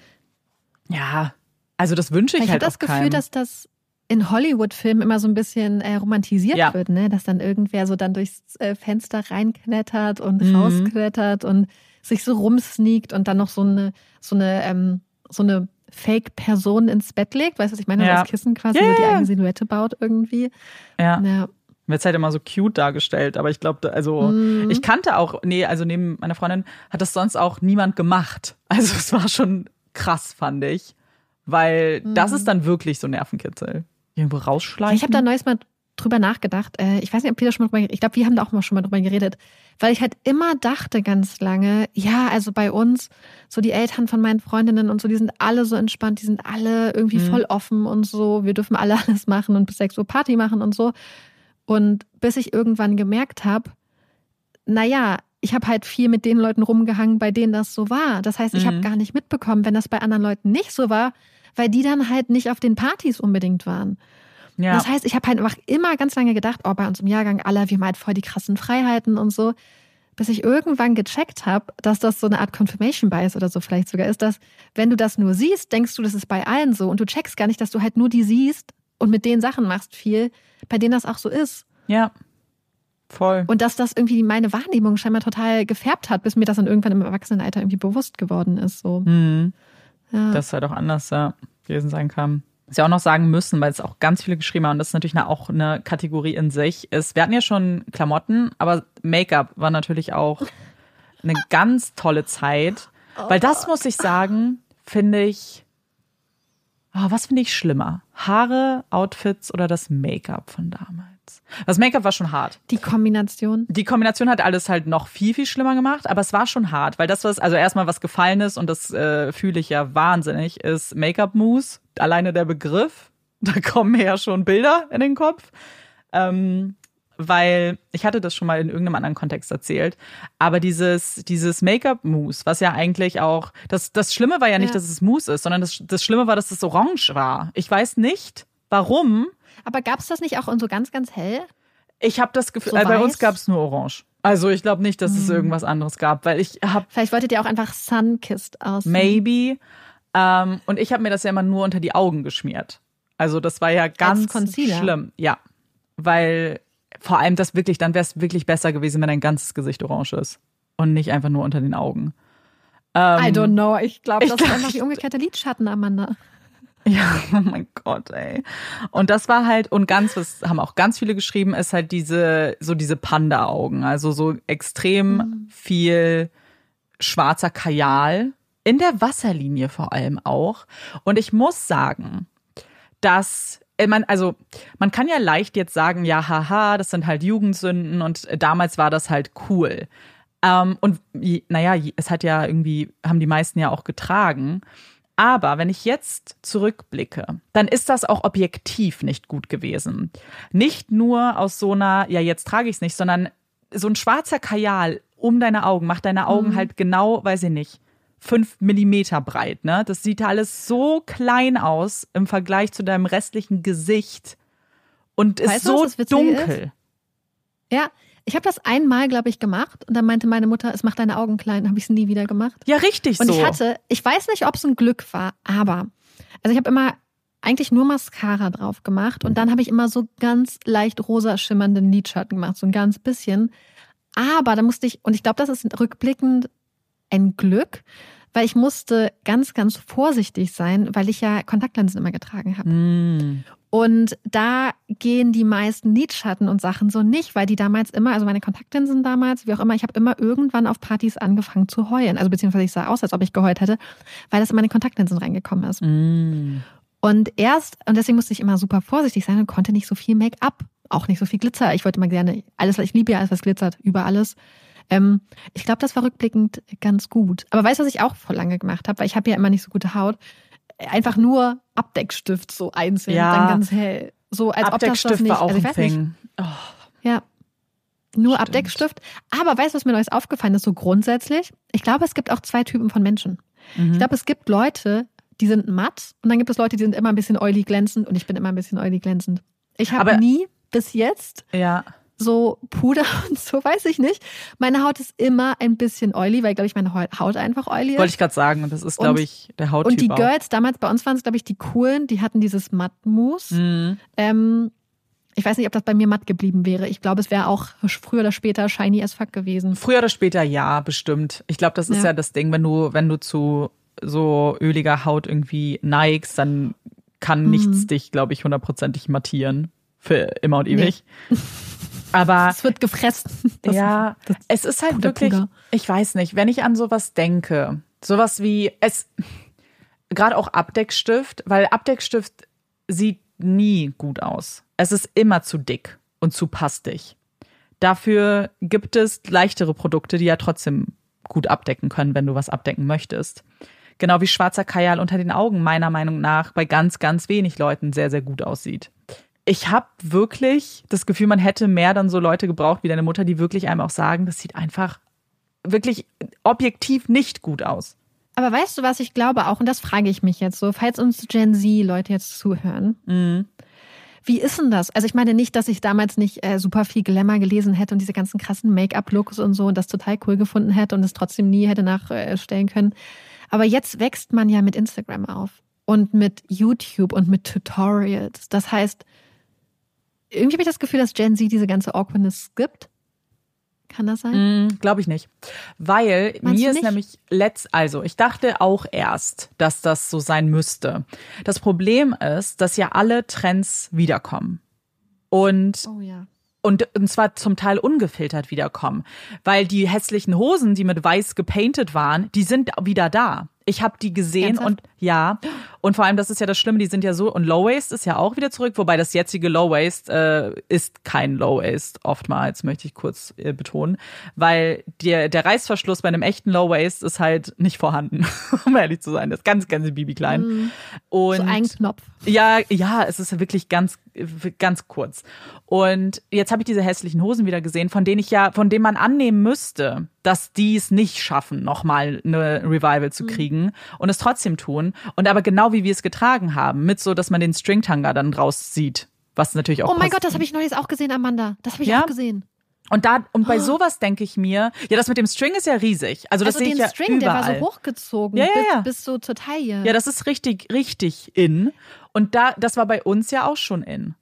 also das wünsche ich halt auch keinem. Ich habe das Gefühl, dass das in Hollywood-Filmen immer so ein bisschen romantisiert wird, ne? Dass dann irgendwer so dann durchs Fenster reinklettert und rausklettert und sich so rumsneakt und dann noch so eine Fake-Person ins Bett legt. Weißt du, was ich meine? Das Kissen quasi so die eigene Silhouette baut irgendwie. Ja. Wird halt immer so cute dargestellt, aber ich glaube, ich kannte auch, neben meiner Freundin hat das sonst auch niemand gemacht. Also es war schon krass, fand ich. Weil das ist dann wirklich so Nervenkitzel. Irgendwo rausschleichen. Ich habe da neues Mal drüber nachgedacht. Ich weiß nicht, ob wir da schon mal drüber geredet haben. Ich glaube, wir haben da auch mal schon mal drüber geredet. Weil ich halt immer dachte ganz lange, also bei uns, so die Eltern von meinen Freundinnen und so, die sind alle so entspannt, die sind alle irgendwie voll offen und so. Wir dürfen alle alles machen und bis 6 Uhr Party machen und so. Und bis ich irgendwann gemerkt habe, ich habe halt viel mit den Leuten rumgehangen, bei denen das so war. Das heißt, ich habe gar nicht mitbekommen, wenn das bei anderen Leuten nicht so war, weil die dann halt nicht auf den Partys unbedingt waren. Ja. Das heißt, ich habe halt einfach immer ganz lange gedacht, bei uns im Jahrgang wir haben halt voll die krassen Freiheiten und so. Bis ich irgendwann gecheckt habe, dass das so eine Art Confirmation Bias oder so vielleicht sogar ist, dass wenn du das nur siehst, denkst du, das ist bei allen so und du checkst gar nicht, dass du halt nur die siehst und mit denen Sachen machst viel, bei denen das auch so ist. Ja. Voll. Und dass das irgendwie meine Wahrnehmung scheinbar total gefärbt hat, bis mir das dann irgendwann im Erwachsenenalter irgendwie bewusst geworden ist. So. Ja. Dass es halt auch anders gewesen sein kann. Was wir auch noch sagen müssen, weil es auch ganz viele geschrieben haben, und das ist natürlich auch eine Kategorie in sich, ist, wir hatten ja schon Klamotten, aber Make-up war natürlich auch eine ganz tolle Zeit. Weil das, muss ich sagen, finde ich, was finde ich schlimmer? Haare, Outfits oder das Make-up von damals? Das Make-up war schon hart. Die Kombination hat alles halt noch viel, viel schlimmer gemacht, aber es war schon hart, weil das, also erstmal was gefallen ist und das fühle ich ja wahnsinnig, ist Make-up-Mousse. Alleine der Begriff, da kommen mir ja schon Bilder in den Kopf. Weil, ich hatte das schon mal in irgendeinem anderen Kontext erzählt, aber dieses Make-up-Mousse, was ja eigentlich auch, das Schlimme war ja nicht, dass es Mousse ist, sondern das Schlimme war, dass es orange war. Ich weiß nicht, warum. Aber gab es das nicht auch in so ganz, ganz hell? Ich habe das Gefühl, so bei uns gab es nur orange. Also ich glaube nicht, dass es irgendwas anderes gab, weil ich habe... Vielleicht wolltet ihr auch einfach Sunkissed aussehen. Maybe. Und ich habe mir das ja immer nur unter die Augen geschmiert. Also das war ja ganz schlimm. Ja, weil vor allem das wirklich, dann wäre es wirklich besser gewesen, wenn dein ganzes Gesicht orange ist und nicht einfach nur unter den Augen. I don't know. Ich glaube, das ist einfach die umgekehrte Lidschatten, Amanda. Ja, oh mein Gott, ey. Und das war halt, und was haben auch ganz viele geschrieben, ist halt diese Panda-Augen. Also so extrem viel schwarzer Kajal. In der Wasserlinie vor allem auch. Und ich muss sagen, dass man kann ja leicht jetzt sagen, ja, haha, das sind halt Jugendsünden und damals war das halt cool. Und es hat ja irgendwie, haben die meisten ja auch getragen. Aber wenn ich jetzt zurückblicke, dann ist das auch objektiv nicht gut gewesen. Nicht nur aus so einer, jetzt trage ich es nicht, sondern so ein schwarzer Kajal um deine Augen macht deine Augen halt genau, weiß ich nicht, 5 Millimeter breit, ne? Das sieht alles so klein aus im Vergleich zu deinem restlichen Gesicht und ist so dunkel. Ja, ich habe das einmal, glaube ich, gemacht und dann meinte meine Mutter, es macht deine Augen klein, habe ich es nie wieder gemacht. Ja, richtig so. Und ich weiß nicht, ob es ein Glück war, aber, also ich habe immer eigentlich nur Mascara drauf gemacht und dann habe ich immer so ganz leicht rosa schimmernden Lidschatten gemacht, so ein ganz bisschen. Aber da musste ich, und ich glaube, das ist rückblickend ein Glück, weil ich musste ganz, ganz vorsichtig sein, weil ich ja Kontaktlinsen immer getragen habe. Und da gehen die meisten Lidschatten und Sachen so nicht, weil die damals immer, also meine Kontaktlinsen damals, wie auch immer, ich habe immer irgendwann auf Partys angefangen zu heulen. Also beziehungsweise ich sah aus, als ob ich geheult hätte, weil das in meine Kontaktlinsen reingekommen ist. Und deswegen musste ich immer super vorsichtig sein und konnte nicht so viel Make-up, auch nicht so viel Glitzer. Ich wollte immer gerne ich liebe ja alles, was glitzert, über alles. Ich glaube, das war rückblickend ganz gut. Aber weißt du, was ich auch voll lange gemacht habe? Weil ich habe ja immer nicht so gute Haut. Einfach nur Abdeckstift so einzeln, dann ganz hell. So als ob das nicht. War auch also ich weiß nicht. Ja, nur Stimmt. Abdeckstift. Aber weißt du, was mir neues aufgefallen ist, so grundsätzlich? Ich glaube, es gibt auch 2 Typen von Menschen. Ich glaube, es gibt Leute, die sind matt und dann gibt es Leute, die sind immer ein bisschen oily glänzend und ich bin immer ein bisschen oily glänzend. Ich habe nie bis jetzt so Puder und so, weiß ich nicht. Meine Haut ist immer ein bisschen oily, weil, glaube ich, meine Haut einfach oily ist. Wollte ich gerade sagen, und das ist, glaube ich, der Hauttyp Und die auch. Girls, damals bei uns waren es, glaube ich, die coolen, die hatten dieses Matt-Mousse. Ich weiß nicht, ob das bei mir matt geblieben wäre. Ich glaube, es wäre auch früher oder später shiny as fuck gewesen. Früher oder später, ja, bestimmt. Ich glaube, das ist ja das Ding, wenn du zu so öliger Haut irgendwie neigst, dann kann nichts dich, glaube ich, 100%ig mattieren. Für immer und ewig. Nee. Aber es wird gefressen. Es ist halt wirklich, ich weiß nicht, wenn ich an sowas denke, sowas wie gerade auch Abdeckstift, weil Abdeckstift sieht nie gut aus. Es ist immer zu dick und zu pastig. Dafür gibt es leichtere Produkte, die ja trotzdem gut abdecken können, wenn du was abdecken möchtest. Genau wie schwarzer Kajal unter den Augen meiner Meinung nach bei ganz, ganz wenig Leuten sehr, sehr gut aussieht. Ich habe wirklich das Gefühl, man hätte mehr dann so Leute gebraucht wie deine Mutter, die wirklich einem auch sagen, das sieht einfach wirklich objektiv nicht gut aus. Aber weißt du, was ich glaube auch, und das frage ich mich jetzt so, falls uns Gen Z-Leute jetzt zuhören, wie ist denn das? Also ich meine nicht, dass ich damals nicht super viel Glamour gelesen hätte und diese ganzen krassen Make-up-Looks und so und das total cool gefunden hätte und es trotzdem nie hätte nachstellen können. Aber jetzt wächst man ja mit Instagram auf und mit YouTube und mit Tutorials. Das heißt, irgendwie habe ich das Gefühl, dass Gen Z diese ganze Awkwardness gibt. Kann das sein? Glaube ich nicht. Weil Meinst mir du ist nicht? nämlich ich dachte auch erst, dass das so sein müsste. Das Problem ist, dass ja alle Trends wiederkommen. Und Und zwar zum Teil ungefiltert wiederkommen. Weil die hässlichen Hosen, die mit weiß gepainted waren, die sind wieder da. Ich habe die gesehen. Ernsthaft? Und ja, und vor allem, das ist ja das Schlimme, die sind ja so, und Low Waist ist ja auch wieder zurück, wobei das jetzige Low Waist ist kein Low Waist, oftmals, möchte ich kurz betonen, weil der Reißverschluss bei einem echten Low Waist ist halt nicht vorhanden, um ehrlich zu sein, das ist ganz, ganz baby-klein. Und So ein Knopf. Ja, es ist wirklich ganz, ganz kurz. Und jetzt habe ich diese hässlichen Hosen wieder gesehen, von denen man annehmen müsste, dass die es nicht schaffen, nochmal eine Revival zu kriegen und es trotzdem tun. Und aber genau wie wir es getragen haben, mit so, dass man den Stringtanger dann draus sieht, was natürlich auch Oh mein Gott, das habe ich neulich auch gesehen, Amanda. Das habe ich auch gesehen. Und bei sowas denke ich mir, ja, das mit dem String ist ja riesig. Also das sehe ich ja String, überall. der war so hochgezogen bis so zur Taille. Ja, das ist richtig, richtig in. Und das war bei uns ja auch schon in.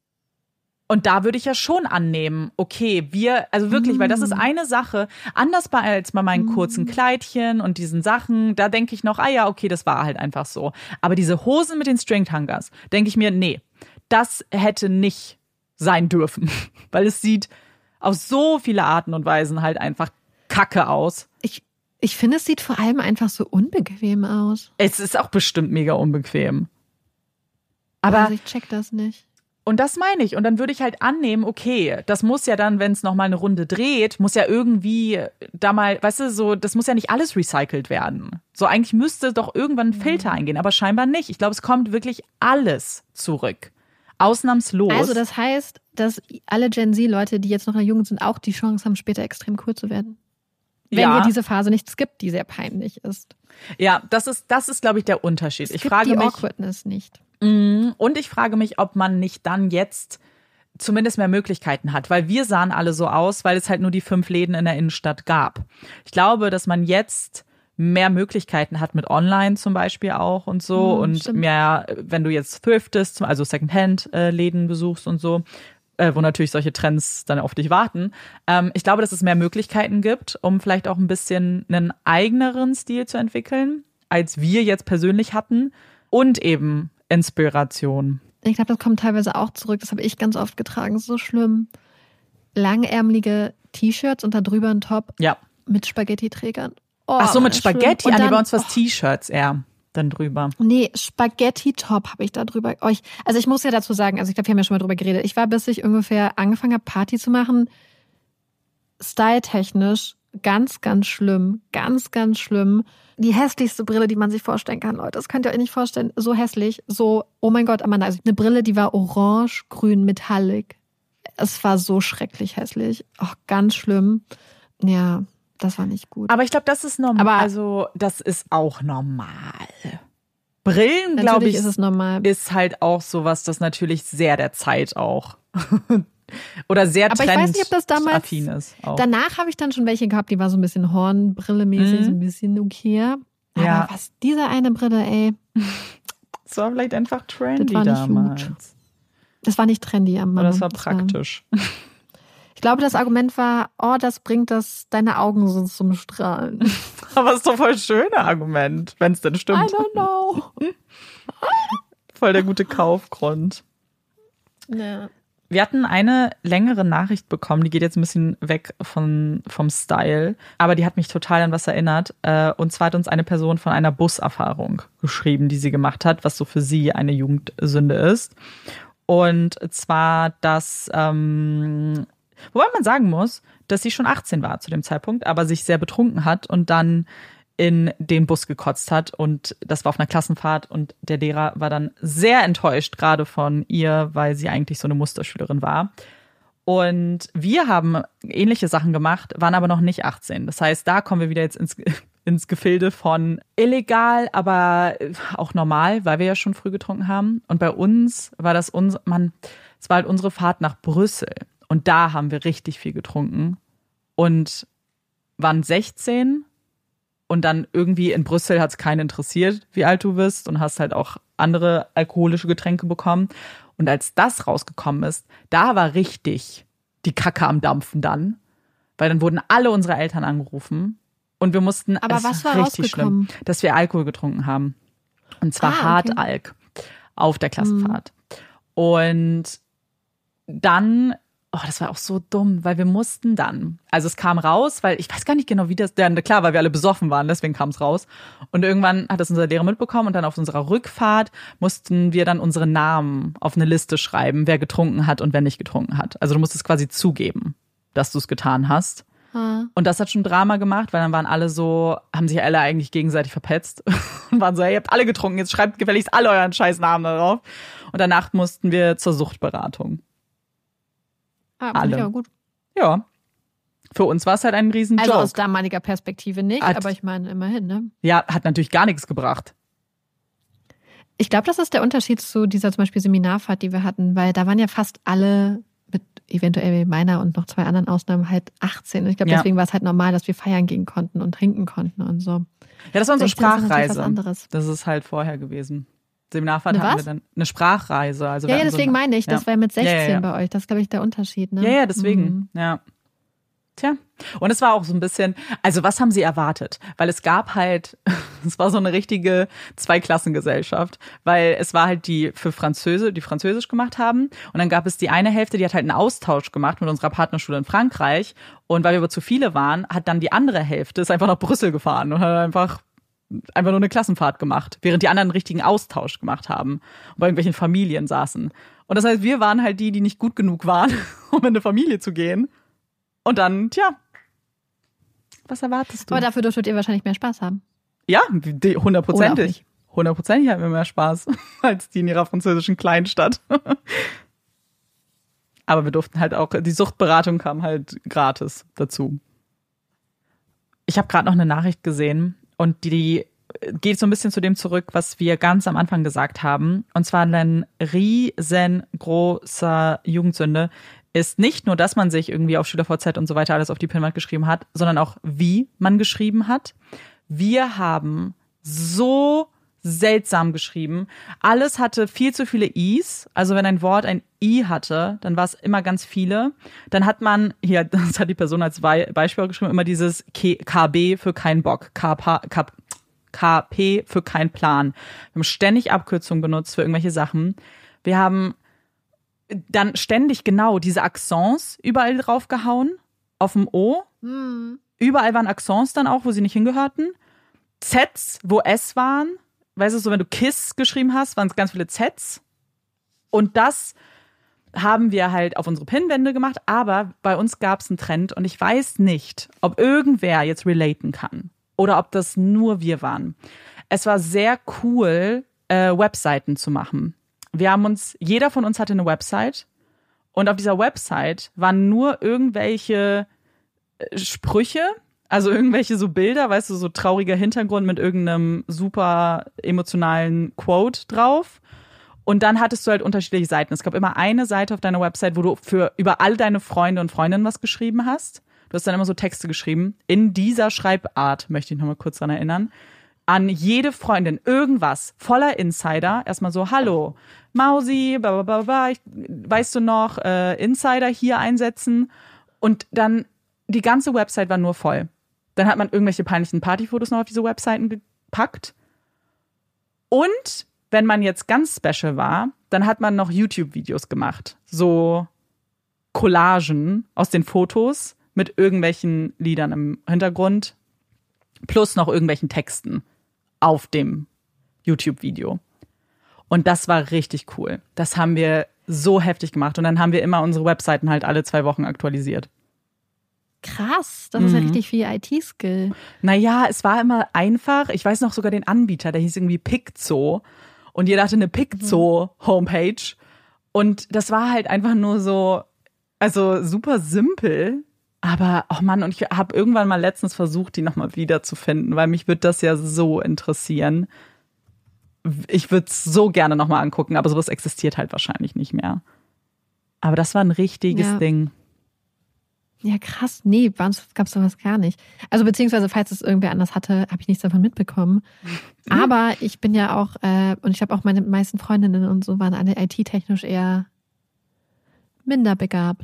Und da würde ich ja schon annehmen, okay, also wirklich, weil das ist eine Sache, anders als bei meinen kurzen Kleidchen und diesen Sachen, da denke ich noch, ja, okay, das war halt einfach so. Aber diese Hosen mit den Stringtangers, denke ich mir, nee, das hätte nicht sein dürfen. Weil es sieht auf so viele Arten und Weisen halt einfach kacke aus. Ich finde, es sieht vor allem einfach so unbequem aus. Es ist auch bestimmt mega unbequem. Aber also ich check das nicht. Und das meine ich. Und dann würde ich halt annehmen, okay, das muss ja dann, wenn es nochmal eine Runde dreht, muss ja irgendwie da mal, weißt du, so, das muss ja nicht alles recycelt werden. So, eigentlich müsste doch irgendwann ein Filter eingehen, aber scheinbar nicht. Ich glaube, es kommt wirklich alles zurück. Ausnahmslos. Also das heißt, dass alle Gen Z-Leute, die jetzt noch in der Jugend sind, auch die Chance haben, später extrem cool zu werden. Wenn ihr diese Phase nicht skippt, die sehr peinlich ist. Ja, das ist, glaube ich, der Unterschied. Ich frage mich, Awkwardness nicht. Und ich frage mich, ob man nicht dann jetzt zumindest mehr Möglichkeiten hat, weil wir sahen alle so aus, weil es halt nur die 5 Läden in der Innenstadt gab. Ich glaube, dass man jetzt mehr Möglichkeiten hat mit Online zum Beispiel auch und so und stimmt. mehr, wenn du jetzt thriftest, also Secondhand-Läden besuchst und so, wo natürlich solche Trends dann auf dich warten. Ich glaube, dass es mehr Möglichkeiten gibt, um vielleicht auch ein bisschen einen eigeneren Stil zu entwickeln, als wir jetzt persönlich hatten. Und eben Inspiration. Ich glaube, das kommt teilweise auch zurück. Das habe ich ganz oft getragen. So schlimm. Langärmelige T-Shirts und da drüber ein Top mit Spaghetti-Trägern. Oh, ach so, mit Spaghetti? Dann, bei uns war es T-Shirts eher dann drüber. Nee, Spaghetti-Top habe ich da drüber. Also ich muss ja dazu sagen, also ich glaube, wir haben ja schon mal drüber geredet. Ich war, bis ich ungefähr angefangen habe, Party zu machen, styletechnisch ganz, ganz schlimm. Ganz, ganz schlimm. Die hässlichste Brille, die man sich vorstellen kann, Leute. Das könnt ihr euch nicht vorstellen. So hässlich. So, oh mein Gott, Amanda. Also eine Brille, die war orange, grün, metallic. Es war so schrecklich hässlich. Auch ganz schlimm. Ja, das war nicht gut. Aber ich glaube, das ist normal. Also, das ist auch normal. Brillen, glaube ich, ist es normal. Ist halt auch sowas, das natürlich sehr der Zeit auch. Oder sehr aber ich weiß nicht, ob das damals affin ist. Auch. Danach habe ich dann schon welche gehabt, die war so ein bisschen Hornbrille-mäßig, so ein bisschen okay. Aber was, diese eine Brille, ey. Das war vielleicht einfach trendy das war damals. Gut. Das war nicht trendy am Mann. Aber das war praktisch. Ich glaube, das Argument war, das bringt deine Augen so zum Strahlen. Aber es ist doch voll ein schönes Argument, wenn es denn stimmt. I don't know. Voll der gute Kaufgrund. Ja. Wir hatten eine längere Nachricht bekommen, die geht jetzt ein bisschen weg vom Style, aber die hat mich total an was erinnert. Und zwar hat uns eine Person von einer Buserfahrung geschrieben, die sie gemacht hat, was so für sie eine Jugendsünde ist. Und zwar, dass, wobei man sagen muss, dass sie schon 18 war zu dem Zeitpunkt, aber sich sehr betrunken hat und dann in den Bus gekotzt hat. Und das war auf einer Klassenfahrt und der Lehrer war dann sehr enttäuscht, gerade von ihr, weil sie eigentlich so eine Musterschülerin war. Und wir haben ähnliche Sachen gemacht, waren aber noch nicht 18. Das heißt, da kommen wir wieder jetzt ins Gefilde von illegal, aber auch normal, weil wir ja schon früh getrunken haben. Und bei uns war es war halt unsere Fahrt nach Brüssel. Und da haben wir richtig viel getrunken und waren 16. Und dann irgendwie in Brüssel hat es keinen interessiert, wie alt du bist, und hast halt auch andere alkoholische Getränke bekommen. Und als das rausgekommen ist, da war richtig die Kacke am Dampfen dann. Weil dann wurden alle unsere Eltern angerufen und wir mussten, aber was war richtig schlimm, dass wir Alkohol getrunken haben. Und zwar Hartalk auf der Klassenfahrt. Und dann, das war auch so dumm, weil wir mussten dann, also es kam raus, weil ich weiß gar nicht genau, wie das, klar, weil wir alle besoffen waren, deswegen kam es raus. Und irgendwann hat das unser Lehrer mitbekommen und dann auf unserer Rückfahrt mussten wir dann unsere Namen auf eine Liste schreiben, wer getrunken hat und wer nicht getrunken hat. Also du musstest quasi zugeben, dass du es getan hast. Und das hat schon Drama gemacht, weil dann waren alle so, haben sich alle eigentlich gegenseitig verpetzt und waren so, hey, ihr habt alle getrunken, jetzt schreibt gefälligst alle euren scheiß Namen darauf. Und danach mussten wir zur Suchtberatung. Alle. Ja, gut. Ja. Für uns war es halt ein riesen Joke. Also aus damaliger Perspektive nicht, aber ich meine immerhin, ne? Ja, hat natürlich gar nichts gebracht. Ich glaube, das ist der Unterschied zu dieser zum Beispiel Seminarfahrt, die wir hatten, weil da waren ja fast alle, mit eventuell meiner und noch 2 anderen Ausnahmen, halt 18. Und ich glaube, deswegen war es halt normal, dass wir feiern gehen konnten und trinken konnten und so. Ja, das war unsere Sprachreise. Anderes. Das ist halt vorher gewesen. Seminarfahrt hatten wir dann eine Sprachreise. Also ja, deswegen meine ich, das war mit 16 bei euch. Das ist, glaube ich, der Unterschied. Ne? Ja, deswegen. Ja. Tja. Und es war auch so ein bisschen, also was haben sie erwartet? Weil es gab halt, es war so eine richtige Zweiklassengesellschaft, weil es war halt die Französisch gemacht haben. Und dann gab es die eine Hälfte, die hat halt einen Austausch gemacht mit unserer Partnerschule in Frankreich. Und weil wir aber zu viele waren, hat dann die andere Hälfte ist einfach nach Brüssel gefahren und hat einfach nur eine Klassenfahrt gemacht, während die anderen einen richtigen Austausch gemacht haben und bei irgendwelchen Familien saßen. Und das heißt, wir waren halt die nicht gut genug waren, um in eine Familie zu gehen. Und dann, was erwartest du? Aber dafür dürftet ihr wahrscheinlich mehr Spaß haben. Ja, 100%. 100% hatten wir mehr Spaß als die in ihrer französischen Kleinstadt. Aber wir durften halt auch, die Suchtberatung kam halt gratis dazu. Ich habe gerade noch eine Nachricht gesehen und die geht so ein bisschen zu dem zurück, was wir ganz am Anfang gesagt haben. Und zwar eine riesengroße Jugendsünde ist nicht nur, dass man sich irgendwie auf SchülerVZ und so weiter alles auf die Pinnwand geschrieben hat, sondern auch, wie man geschrieben hat. Wir haben so seltsam geschrieben. Alles hatte viel zu viele I's. Also wenn ein Wort ein I hatte, dann war es immer ganz viele. Dann hat man, hier, das hat die Person als Beispiel geschrieben, immer dieses KB für keinen Bock, KP für keinen Plan. Wir haben ständig Abkürzungen benutzt für irgendwelche Sachen. Wir haben dann ständig genau diese Accents überall draufgehauen, auf dem O. Überall waren Accents dann auch, wo sie nicht hingehörten. Zs, wo S waren. Weißt du, so wenn du Kiss geschrieben hast, waren es ganz viele Zs. Und das haben wir halt auf unsere Pinnwände gemacht. Aber bei uns gab es einen Trend und ich weiß nicht, ob irgendwer jetzt relaten kann. Oder ob das nur wir waren. Es war sehr cool, Webseiten zu machen. Jeder von uns hatte eine Website. Und auf dieser Website waren nur irgendwelche Sprüche, also irgendwelche so Bilder, weißt du, so trauriger Hintergrund mit irgendeinem super emotionalen Quote drauf. Und dann hattest du halt unterschiedliche Seiten. Es gab immer eine Seite auf deiner Website, wo du über all deine Freunde und Freundinnen was geschrieben hast. Du hast dann immer so Texte geschrieben. In dieser Schreibart, möchte ich nochmal kurz dran erinnern, an jede Freundin irgendwas voller Insider. Erstmal so, hallo, Mausi, blablabla, weißt du noch, Insider hier einsetzen. Und dann die ganze Website war nur voll. Dann hat man irgendwelche peinlichen Partyfotos noch auf diese Webseiten gepackt. Und wenn man jetzt ganz special war, dann hat man noch YouTube-Videos gemacht. So Collagen aus den Fotos mit irgendwelchen Liedern im Hintergrund. Plus noch irgendwelchen Texten auf dem YouTube-Video. Und das war richtig cool. Das haben wir so heftig gemacht. Und dann haben wir immer unsere Webseiten halt alle 2 Wochen aktualisiert. Krass, das ist ja richtig viel IT-Skill. Naja, es war immer einfach. Ich weiß noch sogar den Anbieter, der hieß irgendwie Piczo. Und jeder hatte eine Piczo-Homepage. Und das war halt einfach nur so, also super simpel. Aber, oh Mann, und ich habe irgendwann mal letztens versucht, die nochmal wiederzufinden, weil mich würde das ja so interessieren. Ich würde es so gerne nochmal angucken, aber sowas existiert halt wahrscheinlich nicht mehr. Aber das war ein richtiges Ding. Ja, krass. Nee, bei uns gab es sowas gar nicht. Also beziehungsweise, falls es irgendwer anders hatte, habe ich nichts davon mitbekommen. Aber ich bin ja auch, und ich habe auch meine meisten Freundinnen und so waren alle IT-technisch eher minder begabt.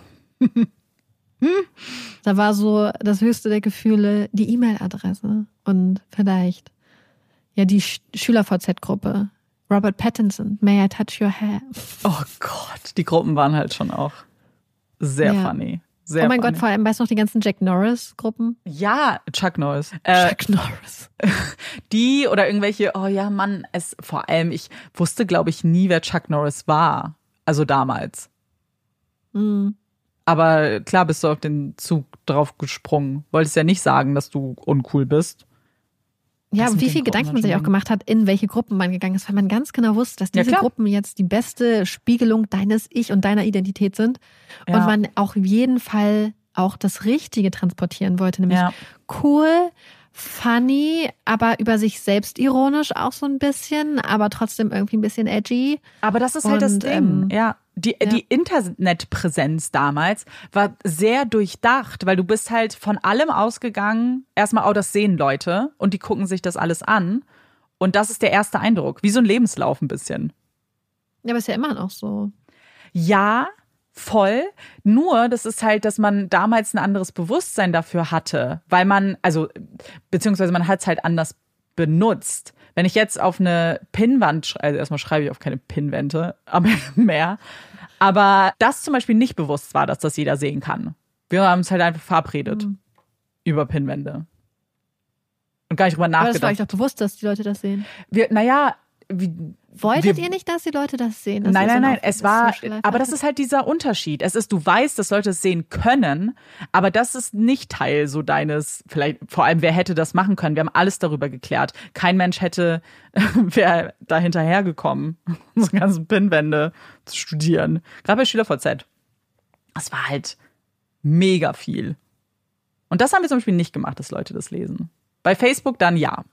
Da war so das höchste der Gefühle die E-Mail-Adresse und vielleicht ja die Schüler-VZ-Gruppe. Robert Pattinson, May I Touch Your Hair? Oh Gott, die Gruppen waren halt schon auch sehr funny. Sehr oh mein funny. Gott, vor allem, weißt du noch die ganzen Jack Norris-Gruppen? Ja, Chuck Norris. Chuck Norris. Die oder irgendwelche, oh ja, Mann, vor allem, ich wusste, glaube ich, nie, wer Chuck Norris war. Also damals. Mhm. Aber klar bist du auf den Zug drauf gesprungen. Wolltest ja nicht sagen, dass du uncool bist. Ja, und wie viel Gedanken man sich auch gemacht hat, in welche Gruppen man gegangen ist, weil man ganz genau wusste, dass diese Gruppen jetzt die beste Spiegelung deines Ich und deiner Identität sind. Ja. Und man auch auf jeden Fall auch das Richtige transportieren wollte, nämlich cool, funny, aber über sich selbst ironisch auch so ein bisschen, aber trotzdem irgendwie ein bisschen edgy. Aber das ist halt das Ding, Die Internetpräsenz damals war sehr durchdacht, weil du bist halt von allem ausgegangen, erstmal, oh, das sehen Leute und die gucken sich das alles an und das ist der erste Eindruck, wie so ein Lebenslauf ein bisschen. Ja, aber ist ja immer noch so. Ja, voll. Nur, das ist halt, dass man damals ein anderes Bewusstsein dafür hatte, weil man, also, beziehungsweise man hat es halt anders benutzt. Wenn ich jetzt auf eine Pinnwand, also erstmal schreibe ich auf keine Pinnwände, aber mehr. Aber das zum Beispiel nicht bewusst war, dass das jeder sehen kann. Wir haben es halt einfach verabredet über Pinnwände. Und gar nicht drüber nachgedacht. Aber das war euch doch bewusst, dass die Leute das sehen. Wolltet ihr nicht, dass die Leute das sehen? Nein. Es war, aber das ist halt dieser Unterschied. Du weißt, dass Leute es sehen können, aber das ist nicht Teil so deines, vielleicht, vor allem, wer hätte das machen können? Wir haben alles darüber geklärt. Kein Mensch wäre da hinterhergekommen, unsere ganzen Pinnwände zu studieren. Gerade bei SchülerVZ. Das war halt mega viel. Und das haben wir zum Beispiel nicht gemacht, dass Leute das lesen. Bei Facebook dann ja.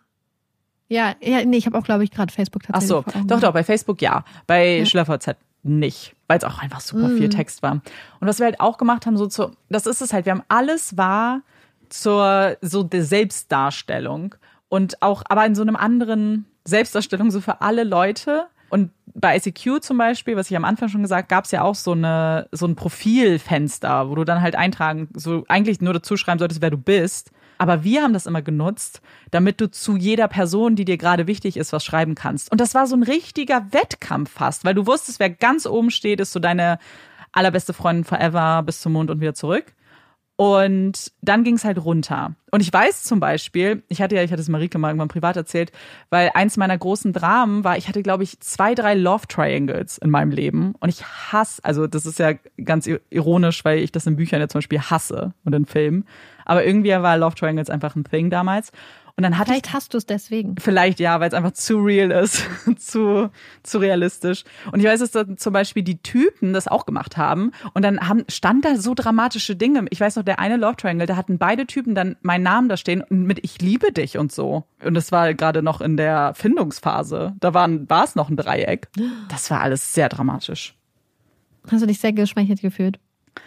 Ja, nee, ich habe auch, glaube ich, gerade Facebook tatsächlich. Ach so, doch, bei Facebook ja. Bei SchülerVZ nicht, weil es auch einfach super viel Text war. Und was wir halt auch gemacht haben, das ist es halt, wir haben alles war zur so der Selbstdarstellung und auch, aber in so einem anderen Selbstdarstellung so für alle Leute. Und bei ICQ zum Beispiel, was ich am Anfang schon gesagt, gab es ja auch so ein Profilfenster, wo du dann halt eigentlich nur dazu schreiben solltest, wer du bist. Aber wir haben das immer genutzt, damit du zu jeder Person, die dir gerade wichtig ist, was schreiben kannst. Und das war so ein richtiger Wettkampf fast, weil du wusstest, wer ganz oben steht, ist so deine allerbeste Freundin forever bis zum Mond und wieder zurück. Und dann ging es halt runter. Und ich weiß zum Beispiel, ich hatte es Marike mal irgendwann privat erzählt, weil eins meiner großen Dramen war, ich hatte, glaube ich, 2, 3 Love Triangles in meinem Leben. Und ich also das ist ja ganz ironisch, weil ich das in Büchern ja zum Beispiel hasse und in Filmen. Aber irgendwie war Love Triangles einfach ein Thing damals. Und dann Vielleicht hast du es deswegen. Vielleicht ja, weil es einfach zu real ist, zu realistisch. Und ich weiß, dass dann zum Beispiel die Typen das auch gemacht haben. Und dann stand da so dramatische Dinge. Ich weiß noch, der eine Love Triangle, da hatten beide Typen dann meinen Namen da stehen und mit "Ich liebe dich" und so. Und das war gerade noch in der Findungsphase. Da war es noch ein Dreieck. Das war alles sehr dramatisch. Hast du dich sehr geschmeichelt gefühlt?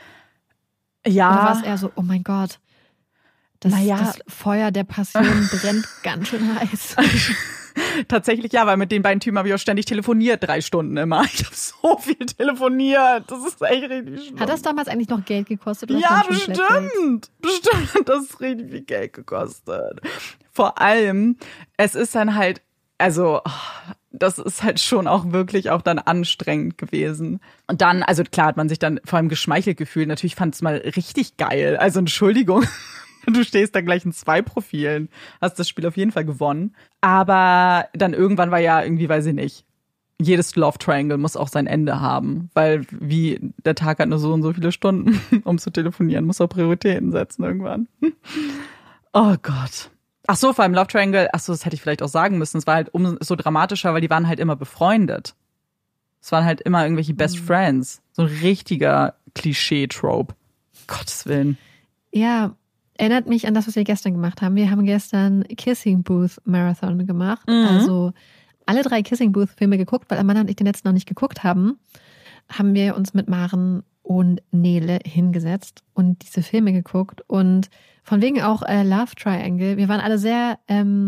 Ja. Oder war es eher so, oh mein Gott, das Feuer der Passion brennt ganz schön heiß. Tatsächlich ja, weil mit den beiden Typen habe ich auch ständig telefoniert, 3 Stunden immer. Ich habe so viel telefoniert. Das ist echt richtig schlimm. Hat das damals eigentlich noch Geld gekostet? Oder ja, bestimmt. Bestimmt hat das richtig viel Geld gekostet. Vor allem, es ist dann halt, also das ist halt schon auch wirklich auch dann anstrengend gewesen. Und dann, also klar hat man sich dann vor allem geschmeichelt gefühlt. Natürlich fand es mal richtig geil. Also Entschuldigung. Du stehst da gleich in 2 Profilen, hast das Spiel auf jeden Fall gewonnen. Aber dann irgendwann war ja irgendwie, weiß ich nicht, jedes Love Triangle muss auch sein Ende haben. Weil der Tag hat nur so und so viele Stunden, um zu telefonieren, muss auch Prioritäten setzen irgendwann. Oh Gott. Ach so, vor allem Love Triangle, das hätte ich vielleicht auch sagen müssen. Es war halt umso dramatischer, weil die waren halt immer befreundet. Es waren halt immer irgendwelche Best Friends. So ein richtiger Klischee-Trope. Gottes Willen. Ja, erinnert mich an das, was wir gestern gemacht haben. Wir haben gestern Kissing Booth Marathon gemacht. Also alle 3 Kissing Booth Filme geguckt, weil Amanda und ich den letzten noch nicht geguckt haben wir uns mit Maren und Nele hingesetzt und diese Filme geguckt. Und von wegen auch Love Triangle. Wir waren alle sehr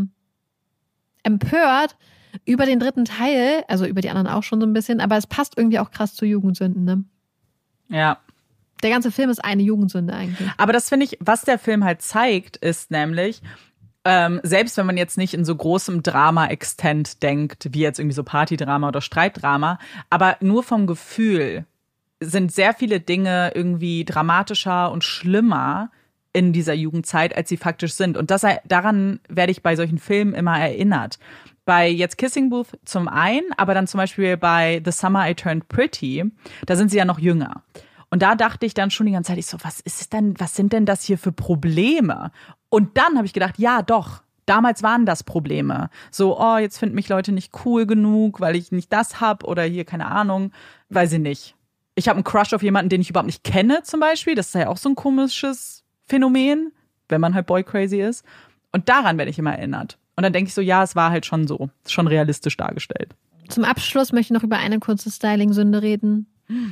empört über den 3. Teil, also über die anderen auch schon so ein bisschen, aber es passt irgendwie auch krass zu Jugendsünden, ne? Ja. Der ganze Film ist eine Jugendsünde eigentlich. Aber das finde ich, was der Film halt zeigt, ist nämlich, selbst wenn man jetzt nicht in so großem Drama-Extent denkt, wie jetzt irgendwie so Partydrama oder Streitdrama, aber nur vom Gefühl sind sehr viele Dinge irgendwie dramatischer und schlimmer in dieser Jugendzeit, als sie faktisch sind. Und daran werde ich bei solchen Filmen immer erinnert. Bei jetzt Kissing Booth zum einen, aber dann zum Beispiel bei The Summer I Turned Pretty, da sind sie ja noch jünger. Und da dachte ich dann schon die ganze Zeit, was sind denn das hier für Probleme? Und dann habe ich gedacht, ja doch, damals waren das Probleme. So, jetzt finden mich Leute nicht cool genug, weil ich nicht das hab oder hier, keine Ahnung, weiß ich nicht. Ich habe einen Crush auf jemanden, den ich überhaupt nicht kenne zum Beispiel. Das ist ja auch so ein komisches Phänomen, wenn man halt boy crazy ist. Und daran werde ich immer erinnert. Und dann denke ich so, ja, es war halt schon so, schon realistisch dargestellt. Zum Abschluss möchte ich noch über eine kurze Styling-Sünde reden.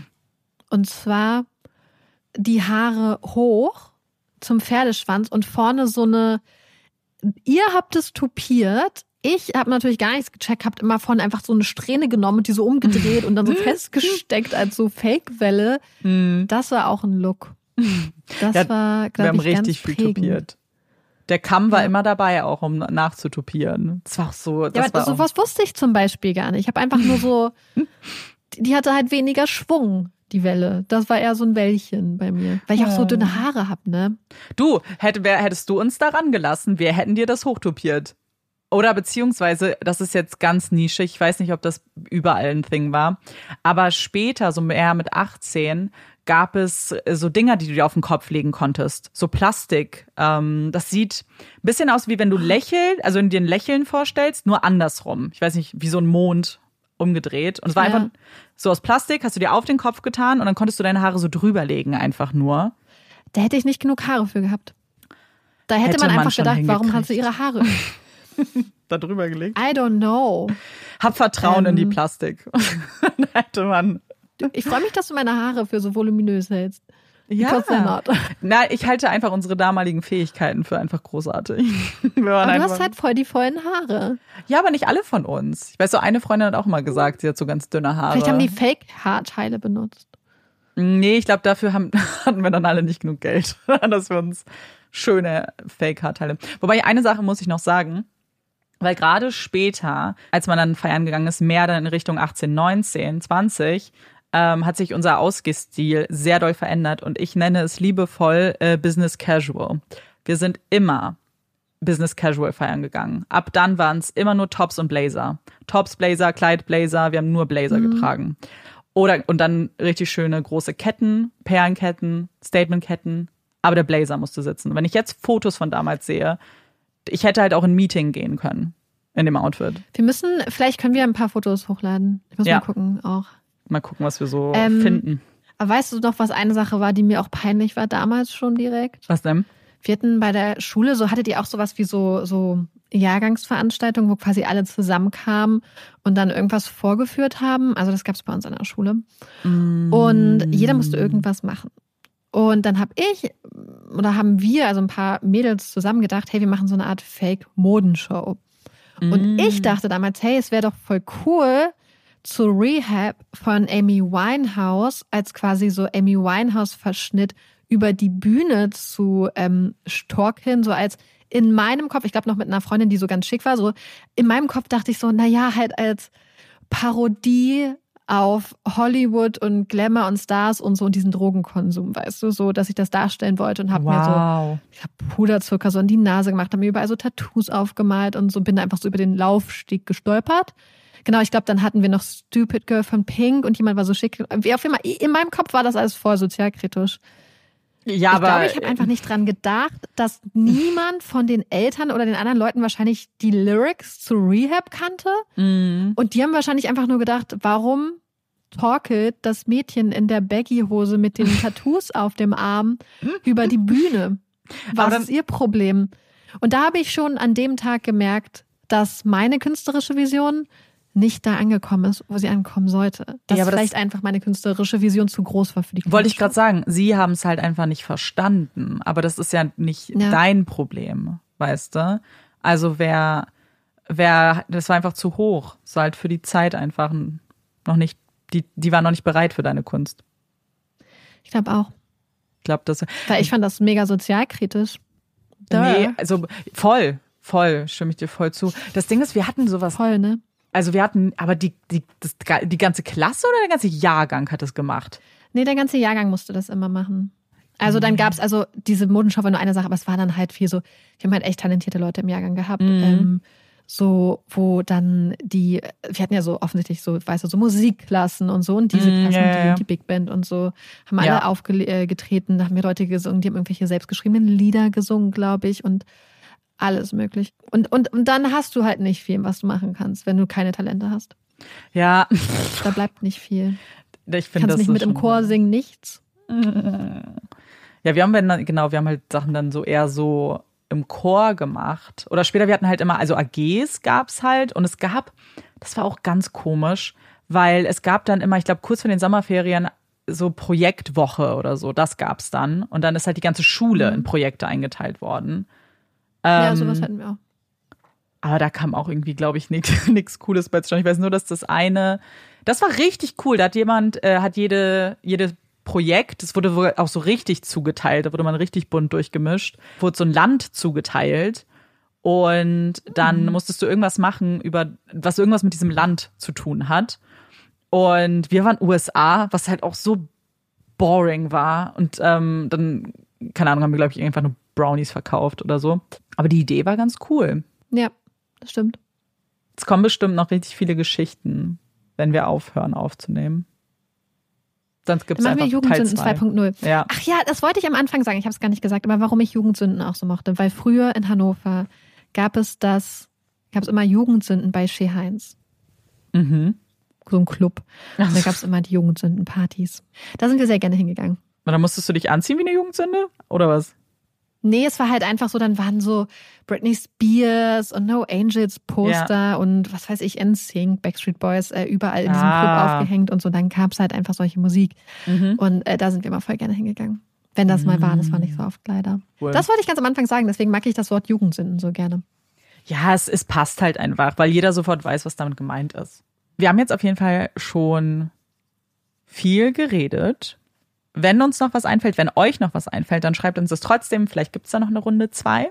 Und zwar die Haare hoch zum Pferdeschwanz und vorne so eine, ihr habt es tupiert, ich habe natürlich gar nichts gecheckt, habt immer vorne einfach so eine Strähne genommen und die so umgedreht und dann so festgesteckt als so Fake-Welle. Das war auch ein Look. Das war, glaube ich, wir haben ganz richtig viel prägend. tupiert. Der Kamm war immer dabei, auch um nachzutupieren. Das war auch so. Aber sowas wusste ich zum Beispiel gar nicht. Ich habe einfach nur so, die hatte halt weniger Schwung, die Welle. Das war eher so ein Wellchen bei mir. Weil ich auch so dünne Haare habe, ne? Du, hättest du uns daran gelassen, wir hätten dir das hochtupiert. Oder beziehungsweise, das ist jetzt ganz nischig, ich weiß nicht, ob das überall ein Thing war, aber später, so mehr mit 18, gab es so Dinger, die du dir auf den Kopf legen konntest. So Plastik. Das sieht ein bisschen aus, wie wenn du wenn du dir ein Lächeln vorstellst, nur andersrum. Ich weiß nicht, wie so ein Mond umgedreht. Und es war einfach so aus Plastik, hast du dir auf den Kopf getan und dann konntest du deine Haare so drüber legen einfach nur. Da hätte ich nicht genug Haare für gehabt. Da hätte man einfach gedacht, warum hat sie ihre Haare da drüber gelegt? I don't know. Hab Vertrauen in die Plastik. Da hätte man. Ich freue mich, dass du meine Haare für so voluminös hältst. Because they're not. Na, ich halte einfach unsere damaligen Fähigkeiten für einfach großartig. Aber du hast halt voll die vollen Haare. Ja, aber nicht alle von uns. Ich weiß, so eine Freundin hat auch mal gesagt, sie hat so ganz dünne Haare. Vielleicht haben die Fake-Haarteile benutzt. Nee, ich glaube, dafür hatten wir dann alle nicht genug Geld, dass wir uns schöne Fake-Haarteile. Wobei eine Sache muss ich noch sagen, weil gerade später, als man dann feiern gegangen ist, mehr dann in Richtung 18, 19, 20, hat sich unser Ausgehstil sehr doll verändert und ich nenne es liebevoll Business Casual. Wir sind immer Business Casual feiern gegangen. Ab dann waren es immer nur Tops und Blazer. Tops, Blazer, Kleid, Blazer, wir haben nur Blazer getragen. Und dann richtig schöne große Ketten, Perlenketten, Statementketten, aber der Blazer musste sitzen. Wenn ich jetzt Fotos von damals sehe, ich hätte halt auch in ein Meeting gehen können in dem Outfit. Vielleicht können wir ein paar Fotos hochladen. Ich muss mal gucken auch. Mal gucken, was wir so finden. Aber weißt du noch, was eine Sache war, die mir auch peinlich war damals schon direkt? Was denn? Wir hatten bei der Schule, hattet ihr auch sowas wie so Jahrgangsveranstaltungen, wo quasi alle zusammenkamen und dann irgendwas vorgeführt haben. Also das gab es bei uns an der Schule. Und jeder musste irgendwas machen. Und dann haben wir, also ein paar Mädels zusammen gedacht, hey, wir machen so eine Art Fake-Modenshow. Und ich dachte damals, hey, es wäre doch voll cool, zu Rehab von Amy Winehouse als quasi so Amy Winehouse-Verschnitt über die Bühne zu stalken, so als in meinem Kopf, ich glaube noch mit einer Freundin, die so ganz schick war, so in meinem Kopf dachte ich so, naja, halt als Parodie auf Hollywood und Glamour und Stars und so und diesen Drogenkonsum, weißt du, so, dass ich das darstellen wollte und habe mir ich habe Puderzucker so in die Nase gemacht, habe mir überall so Tattoos aufgemalt und so bin da einfach so über den Laufsteg gestolpert. Genau, ich glaube, dann hatten wir noch Stupid Girl von Pink und jemand war so schick. Wie auf jeden Fall, in meinem Kopf war das alles voll sozialkritisch. Ja, aber ich habe einfach nicht dran gedacht, dass niemand von den Eltern oder den anderen Leuten wahrscheinlich die Lyrics zu Rehab kannte. Und die haben wahrscheinlich einfach nur gedacht, warum torkelt das Mädchen in der Baggy-Hose mit den Tattoos auf dem Arm über die Bühne? Was ist ihr Problem? Und da habe ich schon an dem Tag gemerkt, dass meine künstlerische Vision nicht da angekommen ist, wo sie ankommen sollte. Dass vielleicht einfach meine künstlerische Vision zu groß war für die Kinder. Wollte ich gerade sagen, sie haben es halt einfach nicht verstanden. Aber das ist ja nicht dein Problem, weißt du? Also das war einfach zu hoch. Das war halt für die Zeit einfach noch nicht, die waren noch nicht bereit für deine Kunst. Ich glaube auch. Weil ich fand das mega sozialkritisch. Nee, also voll, stimme ich dir voll zu. Das Ding ist, wir hatten sowas. Voll, ne? Also wir hatten, aber die ganze Klasse oder der ganze Jahrgang hat das gemacht? Nee, der ganze Jahrgang musste das immer machen. Also dann gab's diese Modenschau war nur eine Sache, aber es war dann halt viel so, wir haben halt echt talentierte Leute im Jahrgang gehabt. So, wo dann wir hatten ja so offensichtlich so, weißt du, so Musikklassen und so und diese Klassen, die Big Band und so, haben alle aufgetreten, da haben wir Leute gesungen, die haben irgendwelche selbstgeschriebenen Lieder gesungen, glaube ich, und alles möglich. Und dann hast du halt nicht viel, was du machen kannst, wenn du keine Talente hast. Ja. Da bleibt nicht viel. Ich finde, kannst nicht mit im Chor singen, nichts. Ja, wir haben halt Sachen dann so eher so im Chor gemacht. Oder später, wir hatten halt immer, also AGs gab's halt und das war auch ganz komisch, weil es gab dann immer, ich glaube, kurz vor den Sommerferien so Projektwoche oder so, das gab's dann. Und dann ist halt die ganze Schule in Projekte eingeteilt worden. Ja, sowas hatten wir auch. Aber da kam auch irgendwie, glaube ich, nichts Cooles bei zustande. Ich weiß nur, dass das war richtig cool. Da hat jemand, jede Projekt, das wurde wohl auch so richtig zugeteilt, da wurde man richtig bunt durchgemischt, wurde so ein Land zugeteilt und dann musstest du irgendwas machen, was irgendwas mit diesem Land zu tun hat. Und wir waren USA, was halt auch so boring war. Und dann, keine Ahnung, haben wir, glaube ich, einfach nur Brownies verkauft oder so. Aber die Idee war ganz cool. Ja, das stimmt. Es kommen bestimmt noch richtig viele Geschichten, wenn wir aufhören aufzunehmen. Sonst gibt es einfach Jugendsünden Teil 2. 2.0. Ja. Ach ja, das wollte ich am Anfang sagen. Ich habe es gar nicht gesagt, aber warum ich Jugendsünden auch so mochte. Weil früher in Hannover gab es immer Jugendsünden bei Chez Heinz. So ein Club. Und da gab es immer die Jugendsündenpartys. Da sind wir sehr gerne hingegangen. Und dann musstest du dich anziehen wie eine Jugendsünde? Oder was? Nee, es war halt einfach so, dann waren so Britney Spears und No Angels Poster und was weiß ich, NSYNC, Backstreet Boys, überall in diesem Club aufgehängt und so. Dann gab es halt einfach solche Musik. Und da sind wir immer voll gerne hingegangen. Wenn das mal war, das war nicht so oft leider. Cool. Das wollte ich ganz am Anfang sagen, deswegen mag ich das Wort Jugendsünden so gerne. Ja, es passt halt einfach, weil jeder sofort weiß, was damit gemeint ist. Wir haben jetzt auf jeden Fall schon viel geredet. Wenn uns noch was einfällt, wenn euch noch was einfällt, dann schreibt uns das trotzdem. Vielleicht gibt es da noch eine Runde 2.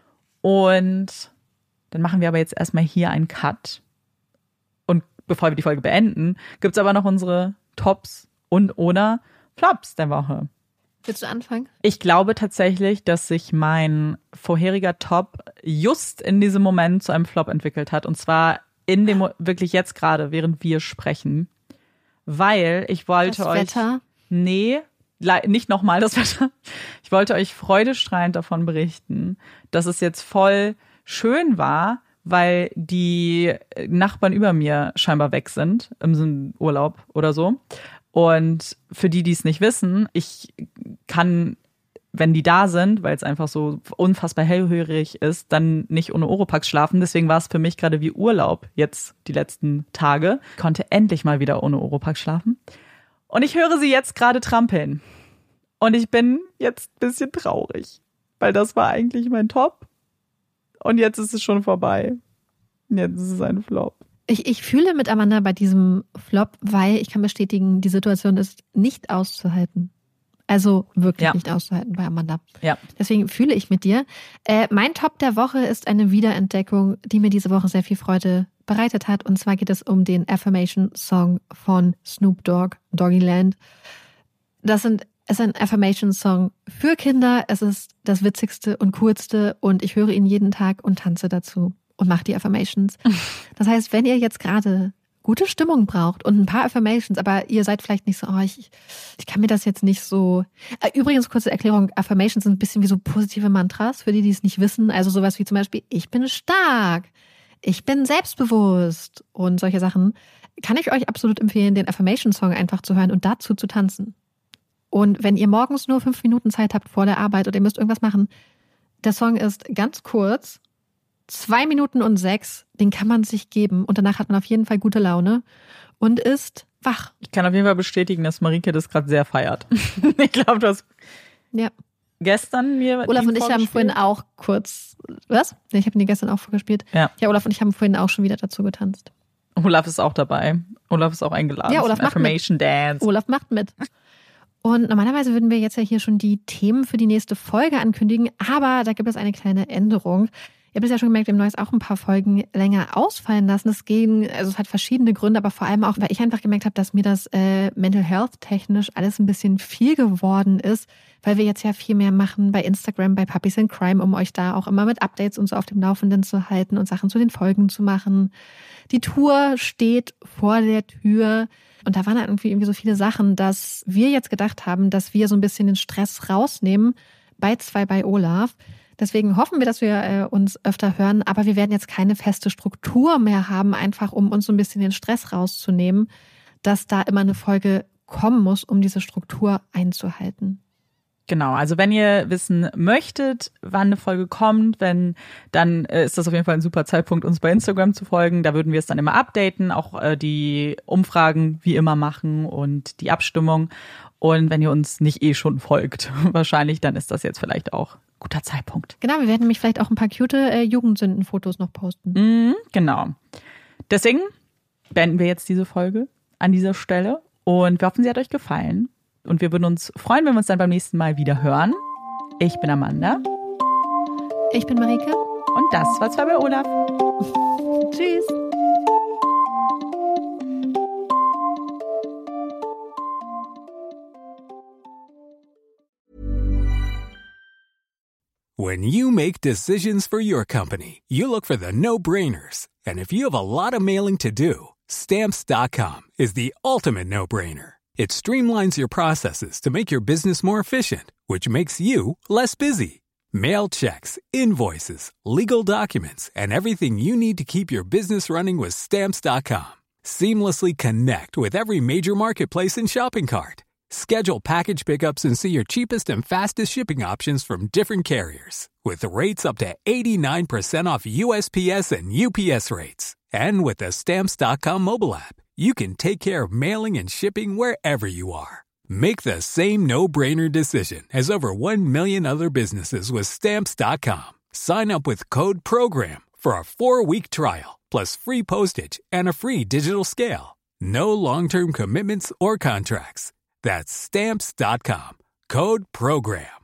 Und dann machen wir aber jetzt erstmal hier einen Cut. Und bevor wir die Folge beenden, gibt es aber noch unsere Tops und oder Flops der Woche. Willst du anfangen? Ich glaube tatsächlich, dass sich mein vorheriger Top just in diesem Moment zu einem Flop entwickelt hat. Und zwar in dem, wirklich jetzt gerade, während wir sprechen. Weil ich wollte Das euch... Wetter? Nee, nicht nochmal das Wetter. Ich wollte euch freudestrahlend davon berichten, dass es jetzt voll schön war, weil die Nachbarn über mir scheinbar weg sind im Urlaub oder so. Und für die es nicht wissen, ich kann, wenn die da sind, weil es einfach so unfassbar hellhörig ist, dann nicht ohne Oropax schlafen. Deswegen war es für mich gerade wie Urlaub jetzt die letzten Tage. Ich konnte endlich mal wieder ohne Oropax schlafen. Und ich höre sie jetzt gerade trampeln. Und ich bin jetzt ein bisschen traurig, weil das war eigentlich mein Top. Und jetzt ist es schon vorbei. Jetzt ist es ein Flop. Ich fühle mit Amanda bei diesem Flop, weil ich kann bestätigen, die Situation ist nicht auszuhalten. Also wirklich nicht auszuhalten bei Amanda. Ja. Deswegen fühle ich mit dir. Mein Top der Woche ist eine Wiederentdeckung, die mir diese Woche sehr viel Freude bereitet hat. Und zwar geht es um den Affirmation-Song von Snoop Dogg, Doggyland. Es ist ein Affirmation-Song für Kinder. Es ist das Witzigste und Coolste und ich höre ihn jeden Tag und tanze dazu und mache die Affirmations. Das heißt, wenn ihr jetzt gerade gute Stimmung braucht und ein paar Affirmations, aber ihr seid vielleicht nicht so, ich kann mir das jetzt nicht so... Übrigens, kurze Erklärung, Affirmations sind ein bisschen wie so positive Mantras, für die es nicht wissen. Also sowas wie zum Beispiel, ich bin stark, ich bin selbstbewusst und solche Sachen. Kann ich euch absolut empfehlen, den Affirmation-Song einfach zu hören und dazu zu tanzen. Und wenn ihr morgens nur 5 Minuten Zeit habt vor der Arbeit oder ihr müsst irgendwas machen, der Song ist ganz kurz, 2 Minuten und 6, den kann man sich geben und danach hat man auf jeden Fall gute Laune und ist wach. Ich kann auf jeden Fall bestätigen, dass Marike das gerade sehr feiert. Ich glaube, du hast gestern mir Olaf und ich haben vorhin auch kurz, was? Nee, ich habe ihn gestern auch vorgespielt. Ja, Olaf und ich haben vorhin auch schon wieder dazu getanzt. Olaf ist auch dabei. Olaf ist auch eingeladen. Ja, Olaf macht Affirmation mit. Dance. Olaf macht mit. Und normalerweise würden wir jetzt ja hier schon die Themen für die nächste Folge ankündigen, aber da gibt es eine kleine Änderung. Ihr habt es ja schon gemerkt, wir haben neues auch ein paar Folgen länger ausfallen lassen. Es hat verschiedene Gründe, aber vor allem auch, weil ich einfach gemerkt habe, dass mir das Mental Health technisch alles ein bisschen viel geworden ist, weil wir jetzt ja viel mehr machen bei Instagram, bei Puppies in Crime, um euch da auch immer mit Updates und so auf dem Laufenden zu halten und Sachen zu den Folgen zu machen. Die Tour steht vor der Tür. Und da waren irgendwie so viele Sachen, dass wir jetzt gedacht haben, dass wir so ein bisschen den Stress rausnehmen bei Olaf. Deswegen hoffen wir, dass wir uns öfter hören, aber wir werden jetzt keine feste Struktur mehr haben, einfach um uns so ein bisschen den Stress rauszunehmen, dass da immer eine Folge kommen muss, um diese Struktur einzuhalten. Genau, also wenn ihr wissen möchtet, wann eine Folge kommt, dann ist das auf jeden Fall ein super Zeitpunkt, uns bei Instagram zu folgen. Da würden wir es dann immer updaten, auch die Umfragen wie immer machen und die Abstimmung. Und wenn ihr uns nicht schon folgt, wahrscheinlich, dann ist das jetzt vielleicht auch ein guter Zeitpunkt. Genau, wir werden nämlich vielleicht auch ein paar cute Jugendsündenfotos noch posten. Genau. Deswegen beenden wir jetzt diese Folge an dieser Stelle und wir hoffen, sie hat euch gefallen. Und wir würden uns freuen, wenn wir uns dann beim nächsten Mal wieder hören. Ich bin Amanda. Ich bin Marike. Und das war 2 bei Olaf. Tschüss. When you make decisions for your company, you look for the no-brainers. And if you have a lot of mailing to do, Stamps.com is the ultimate no-brainer. It streamlines your processes to make your business more efficient, which makes you less busy. Mail checks, invoices, legal documents, and everything you need to keep your business running with Stamps.com. Seamlessly connect with every major marketplace and shopping cart. Schedule package pickups and see your cheapest and fastest shipping options from different carriers. With rates up to 89% off USPS and UPS rates. And with the Stamps.com mobile app, you can take care of mailing and shipping wherever you are. Make the same no-brainer decision as over 1 million other businesses with Stamps.com. Sign up with Code PROGRAM for a 4-week trial, plus free postage and a free digital scale. No long-term commitments or contracts. That's Stamps.com. Code PROGRAM.